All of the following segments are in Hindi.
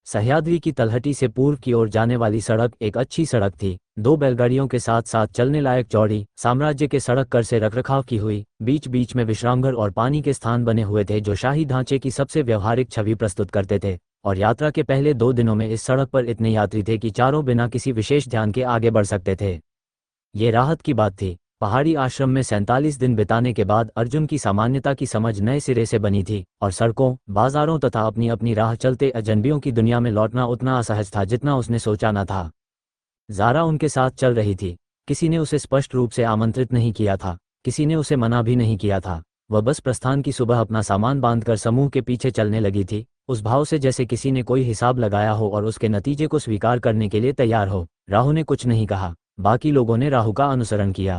सह्याद्री की तलहटी से पूर्व की ओर जाने वाली सड़क एक अच्छी सड़क थी, दो बैलगाड़ियों के साथ साथ चलने लायक चौड़ी, साम्राज्य के सड़क कर से रखरखाव की हुई, बीच बीच में विश्रामघर और पानी के स्थान बने हुए थे जो शाही ढांचे की सबसे व्यवहारिक छवि प्रस्तुत करते थे। और यात्रा के पहले 2 दिनों में इस सड़क पर इतने यात्री थे कि चारों बिना किसी विशेष ध्यान के आगे बढ़ सकते थे। ये राहत की बात थी। पहाड़ी आश्रम में 47 दिन बिताने के बाद अर्जुन की सामान्यता की समझ नए सिरे से बनी थी और सड़कों, बाजारों तथा अपनी अपनी राह चलते अजनबियों की दुनिया में लौटना उतना असहज था जितना उसने सोचा न था। ज़ारा उनके साथ चल रही थी। किसी ने उसे स्पष्ट रूप से आमंत्रित नहीं किया था, किसी ने उसे मना भी नहीं किया था। वह बस प्रस्थान की सुबह अपना सामान बांधकर समूह के पीछे चलने लगी थी, उस भाव से जैसे किसी ने कोई हिसाब लगाया हो और उसके नतीजे को स्वीकार करने के लिए तैयार हो। राहु ने कुछ नहीं कहा, बाकी लोगों ने राहु का अनुसरण किया।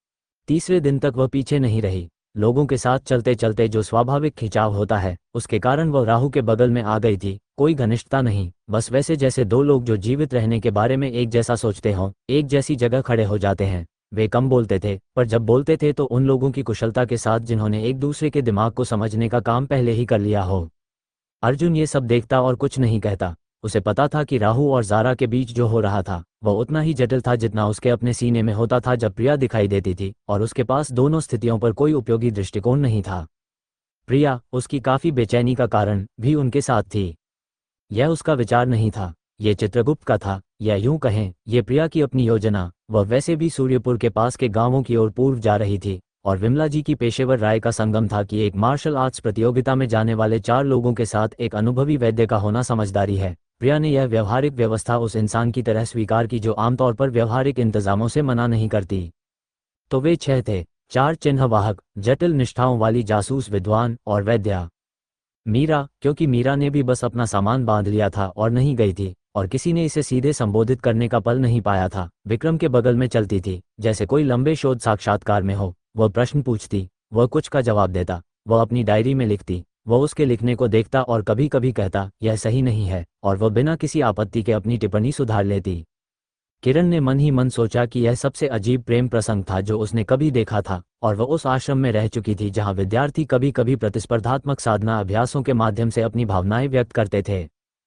तीसरे दिन तक वह पीछे नहीं रही। लोगों के साथ चलते चलते जो स्वाभाविक खिंचाव होता है, उसके कारण वह राहु के बगल में आ गई थी। कोई घनिष्ठता नहीं, बस वैसे जैसे दो लोग जो जीवित रहने के बारे में एक जैसा सोचते हों, एक जैसी जगह खड़े हो जाते हैं। वे कम बोलते थे, पर जब बोलते थे तो उन लोगों की कुशलता के साथ जिन्होंने एक दूसरे के दिमाग को समझने का काम पहले ही कर लिया हो। अर्जुन ये सब देखता और कुछ नहीं कहता। उसे पता था कि राहु और ज़ारा के बीच जो हो रहा था वह उतना ही जटिल था जितना उसके अपने सीने में होता था जब प्रिया दिखाई देती थी और उसके पास दोनों स्थितियों पर कोई उपयोगी दृष्टिकोण नहीं था। प्रिया, उसकी काफ़ी बेचैनी का कारण, भी उनके साथ थी। यह उसका विचार नहीं था, यह चित्रगुप्त का था, या यूं कहें, यह प्रिया की अपनी योजना। वह वैसे भी सूर्यपुर के पास के गांवों की ओर पूर्व जा रही थी और विमला जी की पेशेवर राय का संगम था कि एक मार्शल आर्ट्स प्रतियोगिता में जाने वाले 4 लोगों के साथ एक अनुभवी वैद्य का होना समझदारी है। प्रिया ने यह व्यवहारिक व्यवस्था उस इंसान की तरह स्वीकार की जो आमतौर पर व्यवहारिक इंतजामों से मना नहीं करती। तो वे 6 थे, 4 चिन्हवाहक, जटिल निष्ठाओं वाली जासूस, विद्वान और वैद्या। मीरा, क्योंकि मीरा ने भी बस अपना सामान बांध लिया था और नहीं गई थी और किसी ने इसे सीधे संबोधित करने का पल नहीं पाया था। विक्रम के बगल में चलती थी जैसे कोई लंबे शोध साक्षात्कार में हो। वह प्रश्न पूछती, वह कुछ का जवाब देता, वह अपनी डायरी में लिखती, वह उसके लिखने को देखता और कभी कभी कहता यह सही नहीं है, और वह बिना किसी आपत्ति के अपनी टिप्पणी सुधार लेती। किरण ने मन ही मन सोचा कि यह सबसे अजीब प्रेम प्रसंग था जो उसने कभी देखा था, और वह उस आश्रम में रह चुकी थी जहां विद्यार्थी कभी कभी प्रतिस्पर्धात्मक साधना अभ्यासों के माध्यम से अपनी भावनाएं व्यक्त करते थे।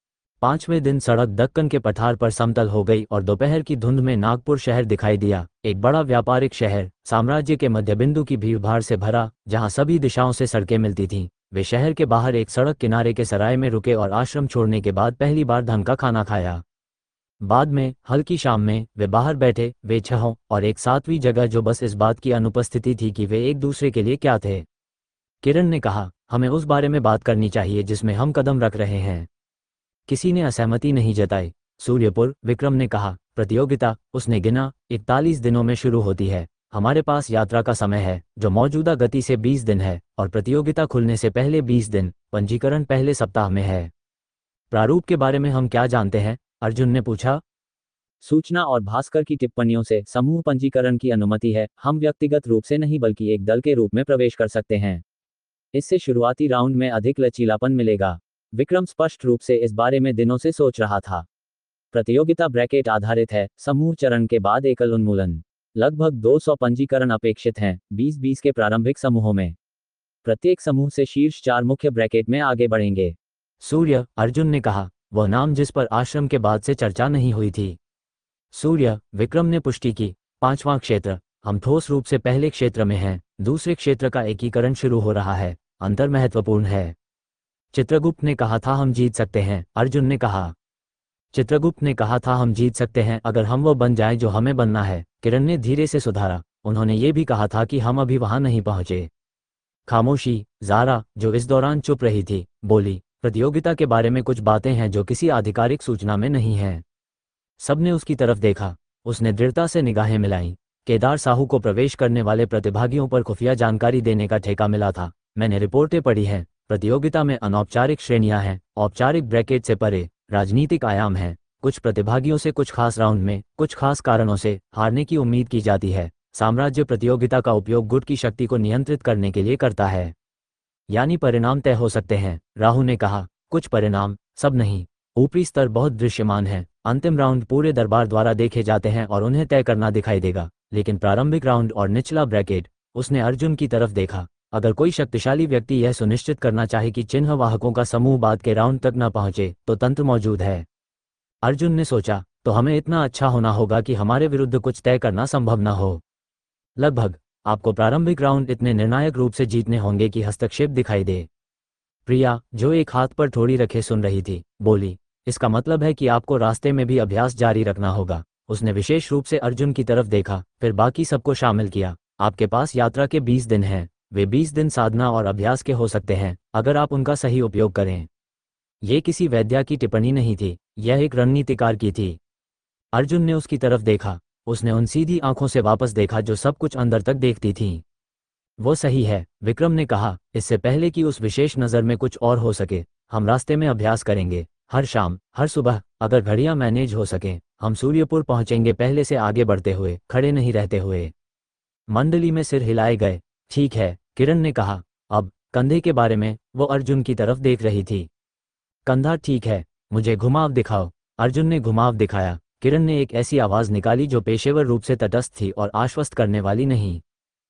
5वें दिन सड़क दक्कन के पठार पर समतल हो गई और दोपहर की धुंध में नागपुर शहर दिखाई दिया, एक बड़ा व्यापारिक शहर, साम्राज्य के मध्यबिंदु की भीड़भाड़ से भरा, जहां सभी दिशाओं से सड़कें मिलती थीं। वे शहर के बाहर एक सड़क किनारे के सराय में रुके और आश्रम छोड़ने के बाद पहली बार ढंग का खाना खाया। बाद में, हल्की शाम में, वे बाहर बैठे, वे 6 और एक 7वीं जगह जो बस इस बात की अनुपस्थिति थी कि वे एक दूसरे के लिए क्या थे। किरण ने कहा, हमें उस बारे में बात करनी चाहिए जिसमें हम कदम रख रहे हैं। किसी ने असहमति नहीं जताई। सूर्यपुर, विक्रम ने कहा, प्रतियोगिता, उसने गिना, 41 दिनों में शुरू होती है। हमारे पास यात्रा का समय है जो मौजूदा गति से 20 दिन है और प्रतियोगिता खुलने से पहले 20 दिन, पंजीकरण पहले सप्ताह में है। प्रारूप के बारे में हम क्या जानते हैं? अर्जुन ने पूछा। सूचना और भास्कर की टिप्पणियों से समूह पंजीकरण की अनुमति है। हम व्यक्तिगत रूप से नहीं बल्कि एक दल के रूप में प्रवेश कर सकते हैं। इससे शुरुआती राउंड में अधिक लचीलापन मिलेगा। विक्रम स्पष्ट रूप से इस बारे में दिनों से सोच रहा था। प्रतियोगिता ब्रैकेट आधारित है, समूह चरण के बाद एकल उन्मूलन। लगभग 200 पंजीकरण अपेक्षित हैं, 20-20 के प्रारंभिक समूहों में। प्रत्येक समूह से शीर्ष 4 मुख्य ब्रैकेट में आगे बढ़ेंगे। सूर्य, अर्जुन ने कहा, वह नाम जिस पर आश्रम के बाद से चर्चा नहीं हुई थी। सूर्य, विक्रम ने पुष्टि की, 5वां क्षेत्र। हम ठोस रूप से पहले क्षेत्र में हैं, दूसरे क्षेत्र का एकीकरण शुरू हो रहा है, अंतर महत्वपूर्ण है। चित्रगुप्त ने कहा था हम जीत सकते हैं, अर्जुन ने कहा। चित्रगुप्त ने कहा था हम जीत सकते हैं अगर हम वो बन जाएं जो हमें बनना है, किरण ने धीरे से सुधारा। उन्होंने ये भी कहा था कि हम अभी वहां नहीं पहुंचे। खामोशी। ज़ारा, जो इस दौरान चुप रही थी, बोली, प्रतियोगिता के बारे में कुछ बातें हैं जो किसी आधिकारिक सूचना में नहीं हैं। सबने उसकी तरफ देखा। उसने दृढ़ता से निगाहें मिलाईं। केदार साहू को प्रवेश करने वाले प्रतिभागियों पर खुफिया जानकारी देने का ठेका मिला था। मैंने रिपोर्टें पढ़ी हैं। प्रतियोगिता में अनौपचारिक श्रेणियां हैं, औपचारिक ब्रैकेट से परे राजनीतिक आयाम हैं। कुछ प्रतिभागियों से कुछ खास राउंड में, कुछ खास कारणों से हारने की उम्मीद की जाती है। साम्राज्य प्रतियोगिता का उपयोग गुट की शक्ति को नियंत्रित करने के लिए करता है। यानी परिणाम तय हो सकते हैं, राहु ने कहा। कुछ परिणाम, सब नहीं। ऊपरी स्तर बहुत दृश्यमान है। अंतिम राउंड पूरे दरबार द्वारा देखे जाते हैं और उन्हें तय करना दिखाई देगा, लेकिन प्रारंभिक राउंड और निचला ब्रैकेट। उसने अर्जुन की तरफ देखा। अगर कोई शक्तिशाली व्यक्ति यह सुनिश्चित करना चाहे कि चिन्ह वाहकों का समूह बाद के राउंड तक न पहुंचे तो तंत्र मौजूद है। अर्जुन ने सोचा, तो हमें इतना अच्छा होना होगा कि हमारे विरुद्ध कुछ तय करना संभव न हो। लगभग आपको प्रारंभिक राउंड इतने निर्णायक रूप से जीतने होंगे कि हस्तक्षेप दिखाई दे। प्रिया, जो एक हाथ पर थोड़ी रखे सुन रही थी, बोली, इसका मतलब है कि आपको रास्ते में भी अभ्यास जारी रखना होगा। उसने विशेष रूप से अर्जुन की तरफ देखा, फिर बाकी सबको शामिल किया। आपके पास यात्रा के 20 दिन हैं। वे 20 दिन साधना और अभ्यास के हो सकते हैं अगर आप उनका सही उपयोग करें। ये किसी वैद्य की टिप्पणी नहीं थी, यह एक रणनीतिकार की थी। अर्जुन ने उसकी तरफ देखा। उसने उन सीधी आंखों से वापस देखा जो सब कुछ अंदर तक देखती थीं। वो सही है, विक्रम ने कहा, इससे पहले कि उस विशेष नज़र में कुछ और हो सके। हम रास्ते में अभ्यास करेंगे, हर शाम, हर सुबह, अगर घड़ियां मैनेज हो सकें। हम सूर्यपुर पहुंचेंगे पहले से आगे बढ़ते हुए, खड़े नहीं रहते हुए। मंडली में सिर हिलाए गए। ठीक है, किरण ने कहा। अब कंधे के बारे में, वो अर्जुन की तरफ देख रही थी। कंधा ठीक है, मुझे घुमाव दिखाओ। अर्जुन ने घुमाव दिखाया। किरण ने एक ऐसी आवाज़ निकाली जो पेशेवर रूप से तटस्थ थी और आश्वस्त करने वाली नहीं।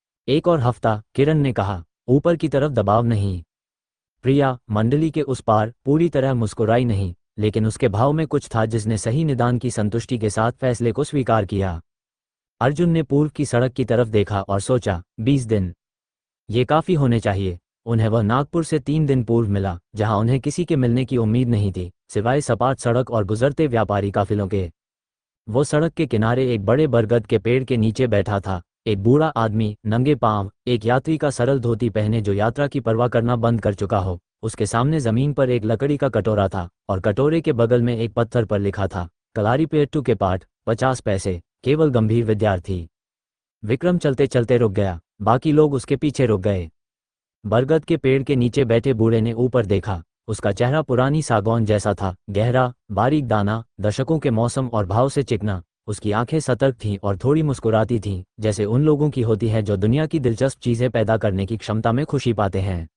एक और हफ्ता, किरण ने कहा, ऊपर की तरफ दबाव नहीं। प्रिया, मंडली के उस पार, पूरी तरह मुस्कुराई नहीं, लेकिन उसके भाव में कुछ था जिसने सही निदान की संतुष्टि के साथ फैसले को स्वीकार किया। अर्जुन ने पूर्व की सड़क की तरफ देखा और सोचा, 20 दिन, ये काफ़ी होने चाहिए। उन्हें वह नागपुर से 3 दिन पूर्व मिला, जहां उन्हें किसी के मिलने की उम्मीद नहीं थी, सिवाय सपाट सड़क और गुजरते व्यापारी काफिलों के। वो सड़क के किनारे एक बड़े बरगद के पेड़ के नीचे बैठा था। एक बूढ़ा आदमी, नंगे पांव, एक यात्री का सरल धोती पहने जो यात्रा की परवाह करना बंद कर चुका हो। उसके सामने जमीन पर एक लकड़ी का कटोरा था और कटोरे के बगल में एक पत्थर पर लिखा था, कलारीपेट्टू के पाठ, 50 पैसे, केवल गंभीर विद्यार्थी। विक्रम चलते चलते रुक गया, बाकी लोग उसके पीछे रुक गए। बरगद के पेड़ के नीचे बैठे बूढ़े ने ऊपर देखा। उसका चेहरा पुरानी सागौन जैसा था, गहरा, बारीक दाना, दशकों के मौसम और भाव से चिकना। उसकी आंखें सतर्क थीं और थोड़ी मुस्कुराती थीं, जैसे उन लोगों की होती है जो दुनिया की दिलचस्प चीज़ें पैदा करने की क्षमता में खुशी पाते हैं।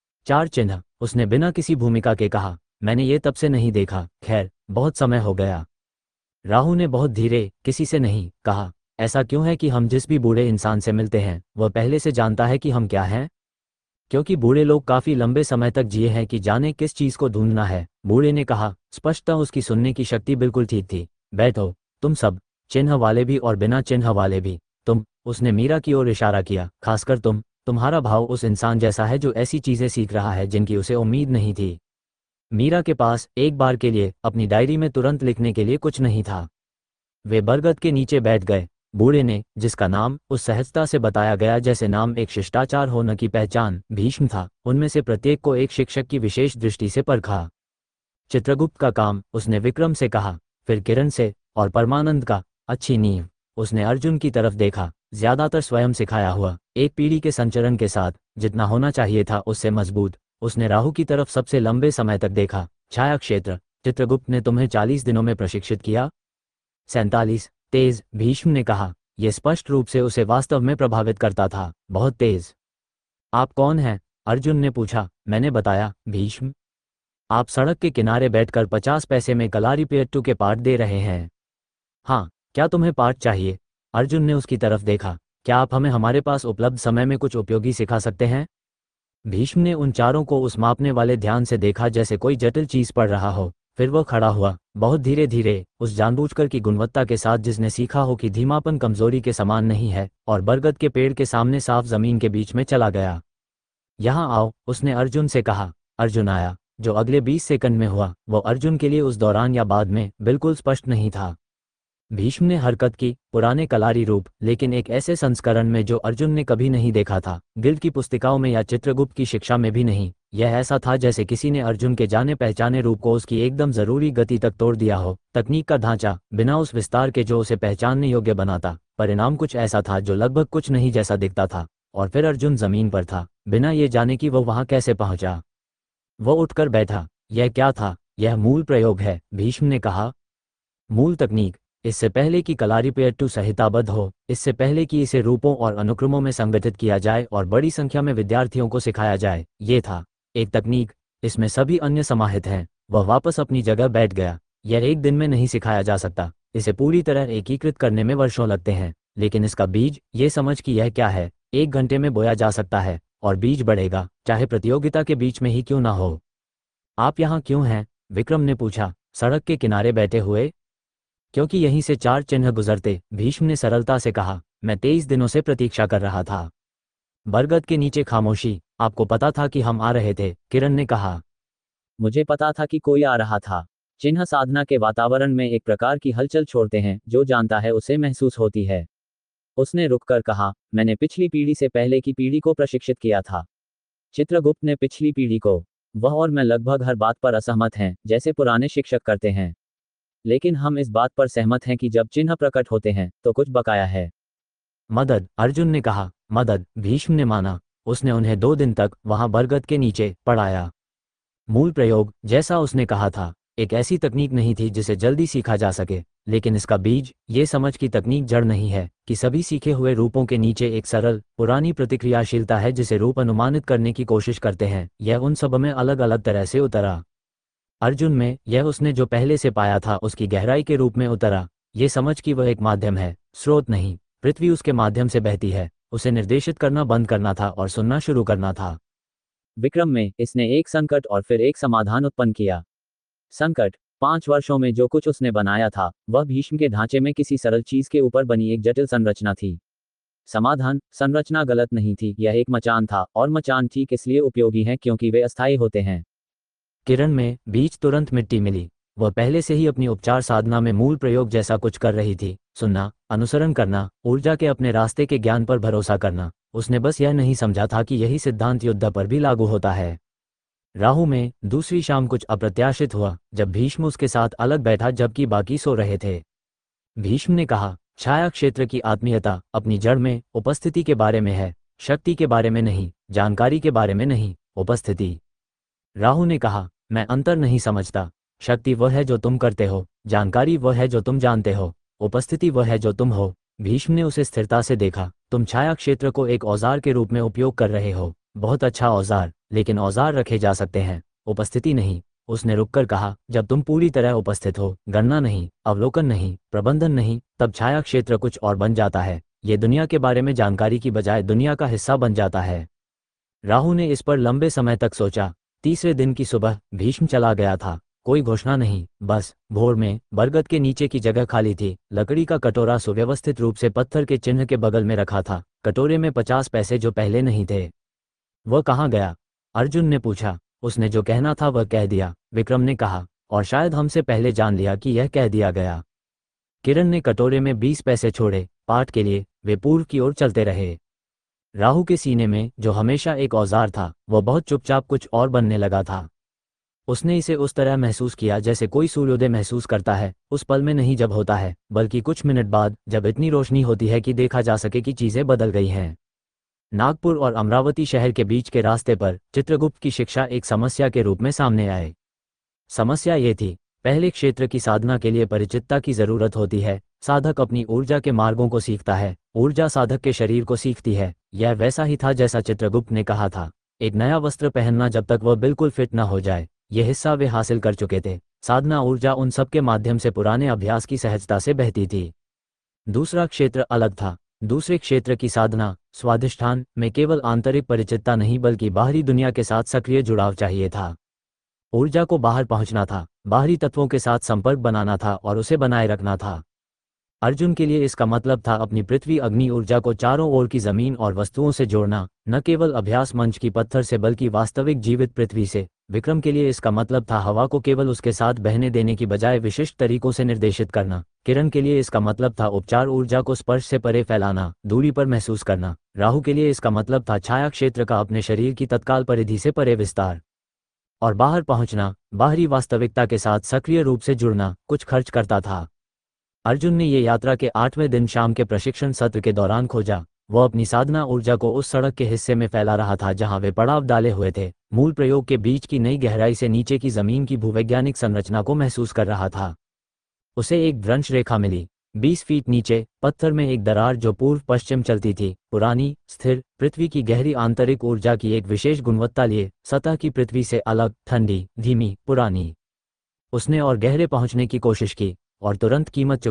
4 चिन्ह, उसने बिना किसी भूमिका के कहा, मैंने ये तब से नहीं देखा, खैर, बहुत समय हो गया। राहु ने बहुत धीरे, किसी से नहीं, कहा, ऐसा क्यों है कि हम जिस भी बूढ़े इंसान से मिलते हैं वह पहले से जानता है कि हम क्या हैं? क्योंकि बूढ़े लोग काफी लंबे समय तक जिए हैं कि जाने किस चीज को ढूंढना है, बूढ़े ने कहा। स्पष्टता उसकी सुनने की शक्ति बिल्कुल ठीक थी। बैठो, तुम सब, चिन्ह वाले भी और बिना चिन्ह वाले भी। तुम, उसने मीरा की ओर इशारा किया, खासकर तुम। तुम्हारा भाव उस इंसान जैसा है जो ऐसी चीजें सीख रहा है जिनकी उसे उम्मीद नहीं थी। मीरा के पास एक बार के लिए अपनी डायरी में तुरंत लिखने के लिए कुछ नहीं था। वे बरगद के नीचे बैठ गए। बूढ़े ने, जिसका नाम उस सहजता से बताया गया जैसे नाम एक शिष्टाचार होने की पहचान, भीष्म था, उनमें से प्रत्येक को एक शिक्षक की विशेष दृष्टि से परखा। चित्रगुप्त का काम, उसने विक्रम से कहा, फिर किरण से, और परमानंद का, अच्छी नींव। उसने अर्जुन की तरफ देखा, ज्यादातर स्वयं सिखाया हुआ, एक पीढ़ी के संचरण के साथ, जितना होना चाहिए था उससे मजबूत। उसने राहु की तरफ सबसे लंबे समय तक देखा। छाया क्षेत्र, चित्रगुप्त ने तुम्हें 40 दिनों में प्रशिक्षित किया? 47, तेज, भीष्म ने कहा। यह स्पष्ट रूप से उसे वास्तव में प्रभावित करता था, बहुत तेज। आप कौन हैं? अर्जुन ने पूछा। मैंने बताया, भीष्म। आप सड़क के किनारे बैठकर 50 पैसे में कलारीपेट्टू के पाठ दे रहे हैं। हाँ, क्या तुम्हें पाठ चाहिए? अर्जुन ने उसकी तरफ देखा। क्या आप हमें हमारे पास उपलब्ध समय में कुछ उपयोगी सिखा सकते हैं? भीष्म ने उन चारों को उस मापने वाले ध्यान से देखा जैसे कोई जटिल चीज पढ़ रहा हो। फिर वह खड़ा हुआ, बहुत धीरे धीरे, उस जानबूझकर की गुणवत्ता के साथ जिसने सीखा हो कि धीमापन कमजोरी के समान नहीं है, और बरगद के पेड़ के सामने साफ जमीन के बीच में चला गया। यहाँ आओ, उसने अर्जुन से कहा। अर्जुन आया। जो अगले 20 सेकंड में हुआ, वो अर्जुन के लिए उस दौरान या बाद में बिल्कुल स्पष्ट नहीं था। भीष्म ने हरकत की, पुराने कलारी रूप, लेकिन एक ऐसे संस्करण में जो अर्जुन ने कभी नहीं देखा था, गिल्ड की पुस्तिकाओं में या चित्रगुप्त की शिक्षा में भी नहीं। यह ऐसा था जैसे किसी ने अर्जुन के जाने पहचाने रूप को उसकी एकदम जरूरी गति तक तोड़ दिया हो। तकनीक का ढांचा, बिना उस विस्तार के जो उसे पहचानने योग्य बनाता। परिणाम कुछ ऐसा था जो लगभग कुछ नहीं जैसा दिखता था। और फिर अर्जुन जमीन पर था, बिना ये जाने कि वह वहां कैसे पहुंचा। वो उठकर बैठा। यह क्या था? यह मूल प्रयोग है, भीष्म ने कहा। मूल तकनीक, इससे पहले कि कलारीपेट्टू संहिताबद्ध हो, इससे पहले कि इसे रूपों और अनुक्रमों में संगठित किया जाए और बड़ी संख्या में विद्यार्थियों को सिखाया जाए, ये था एक तकनीक। इसमें सभी अन्य समाहित हैं। वह वापस अपनी जगह बैठ गया। यह एक दिन में नहीं सिखाया जा सकता। इसे पूरी तरह एकीकृत करने में वर्षों लगते हैं, लेकिन इसका बीज, ये समझ कि यह क्या है, 1 घंटे में बोया जा सकता है। और बीज बढ़ेगा, चाहे प्रतियोगिता के बीच में ही क्यों ना हो। आप यहाँ क्यों हैं? विक्रम ने पूछा, सड़क के किनारे बैठे हुए। क्योंकि यहीं से 4 चिन्ह गुजरते, भीष्म ने सरलता से कहा। मैं 23 दिनों से प्रतीक्षा कर रहा था। बरगद के नीचे खामोशी। आपको पता था कि हम आ रहे थे? किरण ने कहा। मुझे पता था कि कोई आ रहा था। चिन्ह साधना के वातावरण में एक प्रकार की हलचल छोड़ते हैं, जो जानता है उसे महसूस होती है। उसने रुककर कहा, मैंने पिछली पीढ़ी से पहले की पीढ़ी को प्रशिक्षित किया था। चित्रगुप्त ने पिछली पीढ़ी को। वह और मैं लगभग हर बात पर असहमत हैं, जैसे पुराने शिक्षक करते हैं। लेकिन हम इस बात पर सहमत हैं कि जब चिन्ह प्रकट होते हैं तो कुछ बकाया है। मदद, अर्जुन ने कहा। मदद, भीष्म ने माना। उसने उन्हें 2 दिन तक वहां बरगद के नीचे पढ़ाया। मूल प्रयोग, जैसा उसने कहा था, एक ऐसी तकनीक नहीं थी जिसे जल्दी सीखा जा सके, लेकिन इसका बीज, ये समझ की तकनीक जड़ नहीं है कि सभी सीखे हुए रूपों के नीचे एक सरल, पुरानी प्रतिक्रियाशीलता है जिसे रूप अनुमानित करने की कोशिश करते हैं। यह उन सब में अलग अलग तरह से उतरा। अर्जुन में, यह उसने जो पहले से पाया था उसकी गहराई के रूप में उतरा। ये समझ कि वह एक माध्यम है, स्रोत नहीं। पृथ्वी उसके माध्यम से बहती है। उसे निर्देशित करना बंद करना था और सुनना शुरू करना था। विक्रम में, इसने एक संकट और फिर एक समाधान उत्पन्न किया। संकट, 5 वर्षों में जो कुछ उसने बनाया था, वह भीष्म के ढांचे में किसी सरल चीज के ऊपर बनी एक जटिल संरचना थी। समाधान, संरचना गलत नहीं थी, यह एक मचान था, और मचान ठीक इसलिए उपयोगी हैं क्योंकि वे अस्थायी होते हैं। किरण में, बीच तुरंत मिट्टी मिली। वह पहले से ही अपनी उपचार साधना में मूल प्रयोग जैसा कुछ कर रही थी। सुनना, अनुसरण करना, ऊर्जा के अपने रास्ते के ज्ञान पर भरोसा करना। उसने बस यह नहीं समझा था कि यही सिद्धांत युद्ध पर भी लागू होता है। राहु में, दूसरी शाम कुछ अप्रत्याशित हुआ, जब भीष्म उसके साथ अलग बैठा जबकि बाकी सो रहे थे। भीष्म ने कहा, छाया क्षेत्र की आत्मीयता अपनी जड़ में, उपस्थिति के बारे में है, शक्ति के बारे में नहीं, जानकारी के बारे में नहीं, उपस्थिति। राहु ने कहा, मैं अंतर नहीं समझता। शक्ति वह है जो तुम करते हो, जानकारी वह है जो तुम जानते हो, उपस्थिति वह है जो तुम हो। भीष्म ने उसे स्थिरता से देखा। तुम छाया क्षेत्र को एक औजार के रूप में उपयोग कर रहे हो। बहुत अच्छा औजार, लेकिन औजार रखे जा सकते हैं, उपस्थिति नहीं। उसने रुककर कहा, जब तुम पूरी तरह उपस्थित हो, गणना नहीं, अवलोकन नहीं, प्रबंधन नहीं, तब छाया क्षेत्र कुछ और बन जाता है। ये दुनिया के बारे में जानकारी की बजाय दुनिया का हिस्सा बन जाता है। राहु ने इस पर लंबे समय तक सोचा। तीसरे दिन की सुबह भीष्म चला गया था। कोई घोषणा नहीं, बस भोर में बरगद के नीचे की जगह खाली थी। लकड़ी का कटोरा सुव्यवस्थित रूप से पत्थर के चिन्ह के बगल में रखा था। कटोरे में 50 पैसे जो पहले नहीं थे। वह कहाँ गया? अर्जुन ने पूछा। उसने जो कहना था वह कह दिया, विक्रम ने कहा, और शायद हमसे पहले जान लिया कि यह कह दिया गया। किरण ने कटोरे में 20 पैसे छोड़े, पाठ के लिए। वे पूर्व की ओर चलते रहे। राहु के सीने में, जो हमेशा एक औजार था, वह बहुत चुपचाप कुछ और बनने लगा था। उसने इसे उस तरह महसूस किया जैसे कोई सूर्योदय महसूस करता है, उस पल में नहीं जब होता है, बल्कि कुछ मिनट बाद, जब इतनी रोशनी होती है कि देखा जा सके कि चीजें बदल गई हैं। नागपुर और अमरावती शहर के बीच के रास्ते पर चित्रगुप्त की शिक्षा एक समस्या के रूप में सामने आए। समस्या ये थी, पहले क्षेत्र की साधना के लिए परिचितता की जरूरत होती है। साधक अपनी ऊर्जा के मार्गों को सीखता है, ऊर्जा साधक के शरीर को सीखती है। यह वैसा ही था जैसा चित्रगुप्त ने कहा था। एक नया वस्त्र पहनना जब तक वह बिल्कुल फिट न हो जाए, यह हिस्सा वे हासिल कर चुके थे। साधना ऊर्जा उन सब के माध्यम से पुराने अभ्यास की सहजता से बहती थी। दूसरा क्षेत्र अलग था। दूसरे क्षेत्र की साधना, स्वाधिष्ठान में केवल आंतरिक परिचितता नहीं बल्कि बाहरी दुनिया के साथ सक्रिय जुड़ाव चाहिए था। ऊर्जा को बाहर पहुंचना था, बाहरी तत्वों के साथ संपर्क बनाना था और उसे बनाए रखना था। अर्जुन के लिए इसका मतलब था अपनी पृथ्वी अग्नि ऊर्जा को चारों ओर की जमीन और वस्तुओं से जोड़ना, न केवल अभ्यास मंच की पत्थर से बल्कि वास्तविक जीवित पृथ्वी से। विक्रम के लिए इसका मतलब था हवा को केवल उसके साथ बहने देने की बजाय विशिष्ट तरीकों से निर्देशित करना। किरण के लिए इसका मतलब था उपचार ऊर्जा को स्पर्श से परे फैलाना, दूरी पर महसूस करना। राहु के लिए इसका मतलब था छाया क्षेत्र का अपने शरीर की तत्काल परिधि से परे विस्तार और बाहर पहुंचना, बाहरी वास्तविकता के साथ सक्रिय रूप से जुड़ना, कुछ खर्च करता था। अर्जुन ने ये यात्रा के 8वें दिन शाम के प्रशिक्षण सत्र के दौरान खोजा। वह अपनी साधना ऊर्जा को उस सड़क के हिस्से में फैला रहा था जहां वे पड़ाव डाले हुए थे। मूल प्रयोग के बीच की नई गहराई से नीचे की जमीन की भूवैज्ञानिक संरचना को महसूस कर रहा था। उसे एक भ्रंश रेखा मिली। 20 फीट नीचे पत्थर में एक दरार जो पूर्व पश्चिम चलती थी, पुरानी, स्थिर, पृथ्वी की गहरी आंतरिक ऊर्जा की एक विशेष गुणवत्ता लिए, सतह की पृथ्वी से अलग, ठंडी, धीमी, पुरानी। उसने और गहरे पहुंचने की कोशिश की और तुरंत कीमत चुकाई।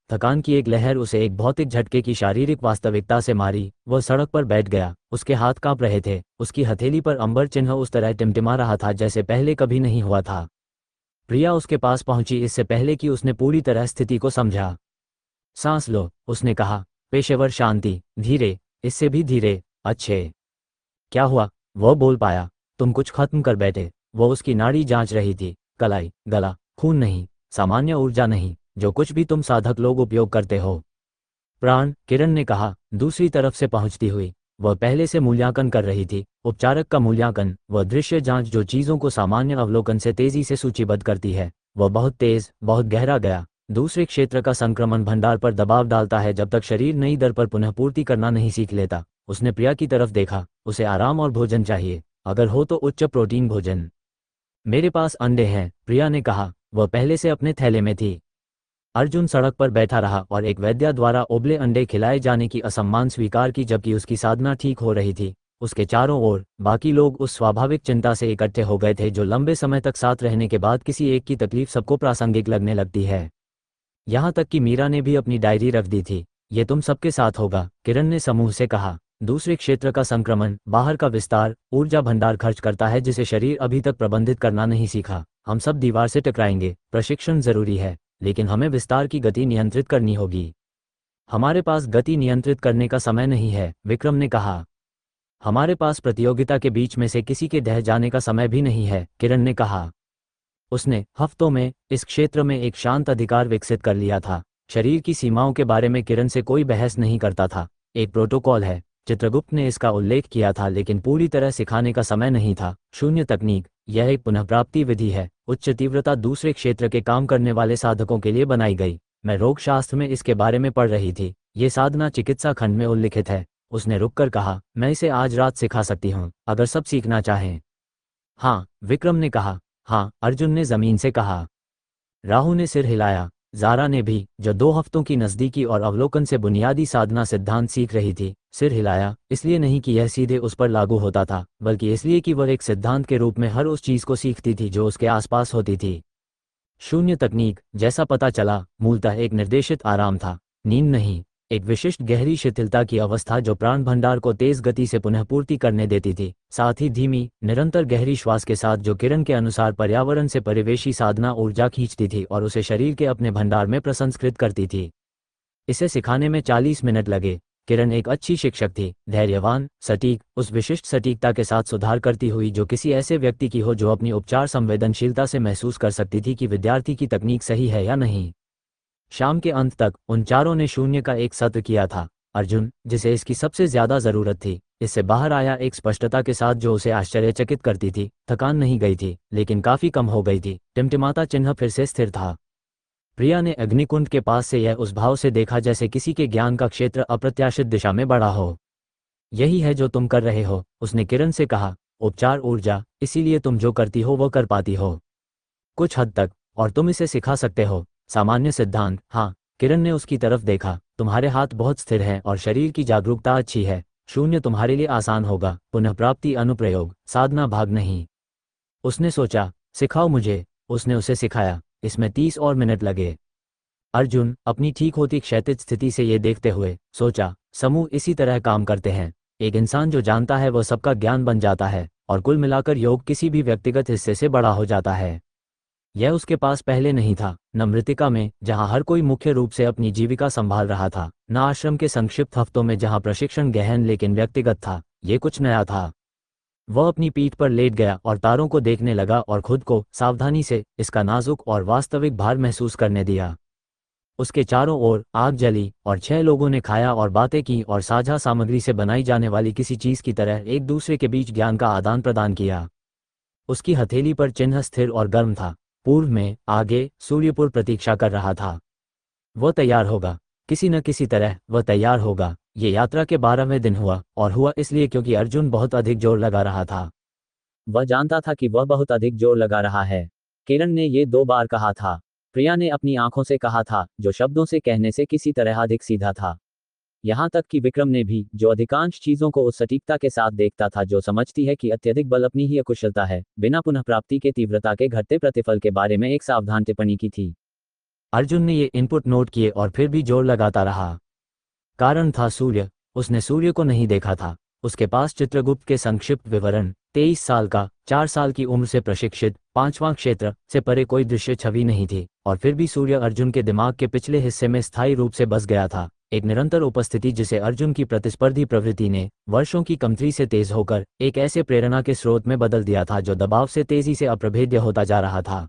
थकान की एक लहर उसे एक भौतिक झटके की शारीरिक वास्तविकता से मारी। वह सड़क पर बैठ गया, उसके हाथ कांप रहे थे, उसकी हथेली पर अंबर चिन्ह उस तरह टिमटिमा रहा था जैसे पहले कभी नहीं हुआ था। प्रिया उसके पास पहुंची इससे पहले कि उसने पूरी तरह स्थिति को समझा। सांस लो, उसने कहा। पेशेवर शांति, धीरे, इससे भी धीरे। अच्छे। क्या हुआ? वह बोल पाया। तुम कुछ खत्म कर बैठे। वो उसकी नाड़ी जांच रही थी। कलाई, गला, खून नहीं, सामान्य ऊर्जा नहीं, जो कुछ भी तुम साधक लोग उपयोग करते हो। प्राण, किरण ने कहा, दूसरी तरफ से पहुंचती हुई। वह पहले से मूल्यांकन कर रही थी, उपचारक का मूल्यांकन, वह दृश्य जांच जो चीज़ों को सामान्य अवलोकन से तेजी से सूचीबद्ध करती है। वह बहुत तेज, बहुत गहरा गया। दूसरे क्षेत्र का संक्रमण भंडार पर दबाव डालता है जब तक शरीर नई दर पर पुनः पूर्ति करना नहीं सीख लेता। उसने प्रिया की तरफ देखा। उसे आराम और भोजन चाहिए, अगर हो तो उच्च प्रोटीन भोजन। मेरे पास अंडे हैं, प्रिया ने कहा। वह पहले से अपने थैले में थी। अर्जुन सड़क पर बैठा रहा और एक वैद्य द्वारा उबले अंडे खिलाए जाने की असम्मान स्वीकार की जबकि उसकी साधना ठीक हो रही थी। उसके चारों ओर बाकी लोग उस स्वाभाविक चिंता से इकट्ठे हो गए थे जो लंबे समय तक साथ रहने के बाद किसी एक की तकलीफ सबको प्रासंगिक लगने लगती है। यहाँ तक कि मीरा ने भी अपनी डायरी रख दी थी। ये तुम सबके साथ होगा, किरण ने समूह से कहा। दूसरे क्षेत्र का संक्रमण, बाहर का विस्तार, ऊर्जा भंडार खर्च करता है जिसे शरीर अभी तक प्रबंधित करना नहीं सीखा। हम सब दीवार से टकराएंगे, प्रशिक्षण जरूरी है, लेकिन हमें विस्तार की गति नियंत्रित करनी होगी। हमारे पास गति नियंत्रित करने का समय नहीं है, विक्रम ने कहा। हमारे पास प्रतियोगिता के बीच में से किसी के ढह जाने का समय भी नहीं है, किरण ने कहा। उसने हफ्तों में इस क्षेत्र में एक शांत अधिकार विकसित कर लिया था। शरीर की सीमाओं के बारे में किरण से कोई बहस नहीं करता था। एक प्रोटोकॉल है, चित्रगुप्त ने इसका उल्लेख किया था, लेकिन पूरी तरह सिखाने का समय नहीं था। शून्य तकनीक, यह एक पुनःप्राप्ति विधि है, उच्च तीव्रता दूसरे क्षेत्र के काम करने वाले साधकों के लिए बनाई गई। मैं रोगशास्त्र में इसके बारे में पढ़ रही थी। ये साधना चिकित्सा खंड में उल्लिखित है। उसने रुककर कहा, मैं इसे आज रात सिखा सकती हूँ, अगर सब सीखना चाहें। हाँ, विक्रम ने कहा। हाँ, अर्जुन ने जमीन से कहा। राहु ने सिर हिलाया। जारा ने भी, जो 2 हफ्तों की नज़दीकी और अवलोकन से बुनियादी साधना सिद्धांत सीख रही थी, सिर हिलाया, इसलिए नहीं कि यह सीधे उस पर लागू होता था, बल्कि इसलिए कि वह एक सिद्धांत के रूप में हर उस चीज़ को सीखती थी जो उसके आसपास होती थी। शून्य तकनीक, जैसा पता चला, मूलतः एक निर्देशित आराम था। नींद नहीं, एक विशिष्ट गहरी शिथिलता की अवस्था जो प्राण भंडार को तेज गति से पुनः पूर्ति करने देती थी, साथ ही धीमी, निरंतर गहरी श्वास के साथ जो किरण के अनुसार पर्यावरण से परिवेशी साधना ऊर्जा खींचती थी और उसे शरीर के अपने भंडार में प्रसंस्कृत करती थी। इसे सिखाने में 40 मिनट लगे। किरण एक अच्छी शिक्षक थी, धैर्यवान, सटीक, उस विशिष्ट सटीकता के साथ सुधार करती हुई जो किसी ऐसे व्यक्ति की हो जो अपनी उपचार संवेदनशीलता से महसूस कर सकती थी कि विद्यार्थी की तकनीक सही है या नहीं। शाम के अंत तक उन चारों ने शून्य का एक सत्र किया था। अर्जुन, जिसे इसकी सबसे ज्यादा जरूरत थी, इससे बाहर आया एक स्पष्टता के साथ जो उसे आश्चर्यचकित करती थी। थकान नहीं गई थी, लेकिन काफी कम हो गई थी। टिमटिमाता चिन्ह फिर से स्थिर था। प्रिया ने अग्निकुंड के पास से यह उस भाव से देखा जैसे किसी के ज्ञान का क्षेत्र अप्रत्याशित दिशा में बढ़ा हो। यही है जो तुम कर रहे हो, उसने किरण से कहा। उपचार ऊर्जा, इसीलिए तुम जो करती हो वो कर पाती हो कुछ हद तक, और तुम इसे सिखा सकते हो। सामान्य सिद्धांत, हाँ। किरण ने उसकी तरफ देखा। तुम्हारे हाथ बहुत स्थिर हैं और शरीर की जागरूकता अच्छी है। शून्य तुम्हारे लिए आसान होगा। पुनः प्राप्ति अनुप्रयोग, साधना भाग नहीं। उसने सोचा, सिखाओ मुझे। उसने उसे सिखाया। इसमें 30 और मिनट लगे। अर्जुन, अपनी ठीक होती क्षैतिज स्थिति से ये देखते हुए सोचा, समूह इसी तरह काम करते हैं। एक इंसान जो जानता है वह सबका ज्ञान बन जाता है, और कुल मिलाकर योग किसी भी व्यक्तिगत हिस्से से बड़ा हो जाता है। यह उसके पास पहले नहीं था, न मृतिका में जहां हर कोई मुख्य रूप से अपनी जीविका संभाल रहा था, न आश्रम के संक्षिप्त हफ्तों में जहां प्रशिक्षण गहन लेकिन व्यक्तिगत था। ये कुछ नया था। वह अपनी पीठ पर लेट गया और तारों को देखने लगा और खुद को सावधानी से इसका नाजुक और वास्तविक भार महसूस करने दिया। उसके चारों ओर आग जली और 6 लोगों ने खाया और बातें की और साझा सामग्री से बनाई जाने वाली किसी चीज की तरह एक दूसरे के बीच ज्ञान का आदान प्रदान किया। उसकी हथेली पर चिन्ह स्थिर और गर्म था। पूर्व में, आगे, सूर्यपुर प्रतीक्षा कर रहा था। वह तैयार होगा, किसी न किसी तरह वह तैयार होगा। ये यात्रा के 12वें दिन हुआ, और हुआ इसलिए क्योंकि अर्जुन बहुत अधिक जोर लगा रहा था। वह जानता था कि वह बहुत अधिक जोर लगा रहा है। किरण ने ये 2 बार कहा था। प्रिया ने अपनी आंखों से कहा था, जो शब्दों से कहने से किसी तरह अधिक सीधा था। यहाँ तक कि विक्रम ने भी, जो अधिकांश चीजों को उस सटीकता के साथ देखता था जो समझती है कि अत्यधिक बल अपनी ही अकुशलता है, बिना पुनः प्राप्ति के तीव्रता के घटते प्रतिफल के बारे में एक सावधान टिप्पणी की थी। अर्जुन ने ये इनपुट नोट किए और फिर भी जोर लगाता रहा। कारण था सूर्य। उसने सूर्य को नहीं देखा था। उसके पास चित्रगुप्त के संक्षिप्त विवरण, 23 साल का, 4 साल की उम्र से प्रशिक्षित, 5वां क्षेत्र से परे कोई दृश्य छवि नहीं थी, और फिर भी सूर्य अर्जुन के दिमाग के पिछले हिस्से में स्थायी रूप से बस गया था। एक निरंतर उपस्थिति जिसे अर्जुन की प्रतिस्पर्धी प्रवृत्ति ने वर्षों की कमतरी से तेज होकर एक ऐसे प्रेरणा के स्रोत में बदल दिया था जो दबाव से तेजी से अप्रभेद्य होता जा रहा था।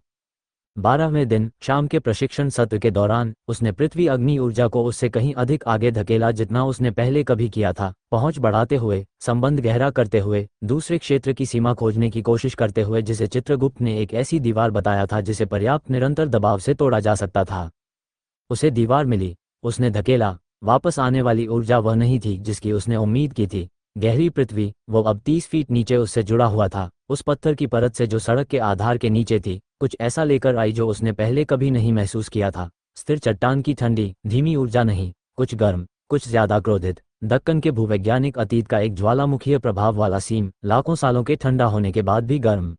12वें दिन शाम के प्रशिक्षण सत्र के दौरान उसने पृथ्वी अग्नि ऊर्जा को उससे कहीं अधिक आगे धकेला जितना उसने पहले कभी किया था, पहुंच बढ़ाते हुए, संबंध गहरा करते हुए, दूसरे क्षेत्र की सीमा खोजने की कोशिश करते हुए जिसे चित्रगुप्त ने एक ऐसी दीवार बताया था जिसे पर्याप्त निरंतर दबाव से तोड़ा जा सकता था। उसे दीवार मिली। उसने धकेला। वापस आने वाली ऊर्जा वह नहीं थी जिसकी उसने उम्मीद की थी। गहरी पृथ्वी, वो अब 30 फीट नीचे उससे जुड़ा हुआ था, उस पत्थर की परत से जो सड़क के आधार के नीचे थी, कुछ ऐसा लेकर आई जो उसने पहले कभी नहीं महसूस किया था। स्थिर चट्टान की ठंडी, धीमी ऊर्जा नहीं, कुछ गर्म, कुछ ज्यादा क्रोधित, दक्कन के भूवैज्ञानिक अतीत का एक ज्वालामुखीय प्रभाव वाला सीम, लाखों सालों के ठंडा होने के बाद भी गर्म।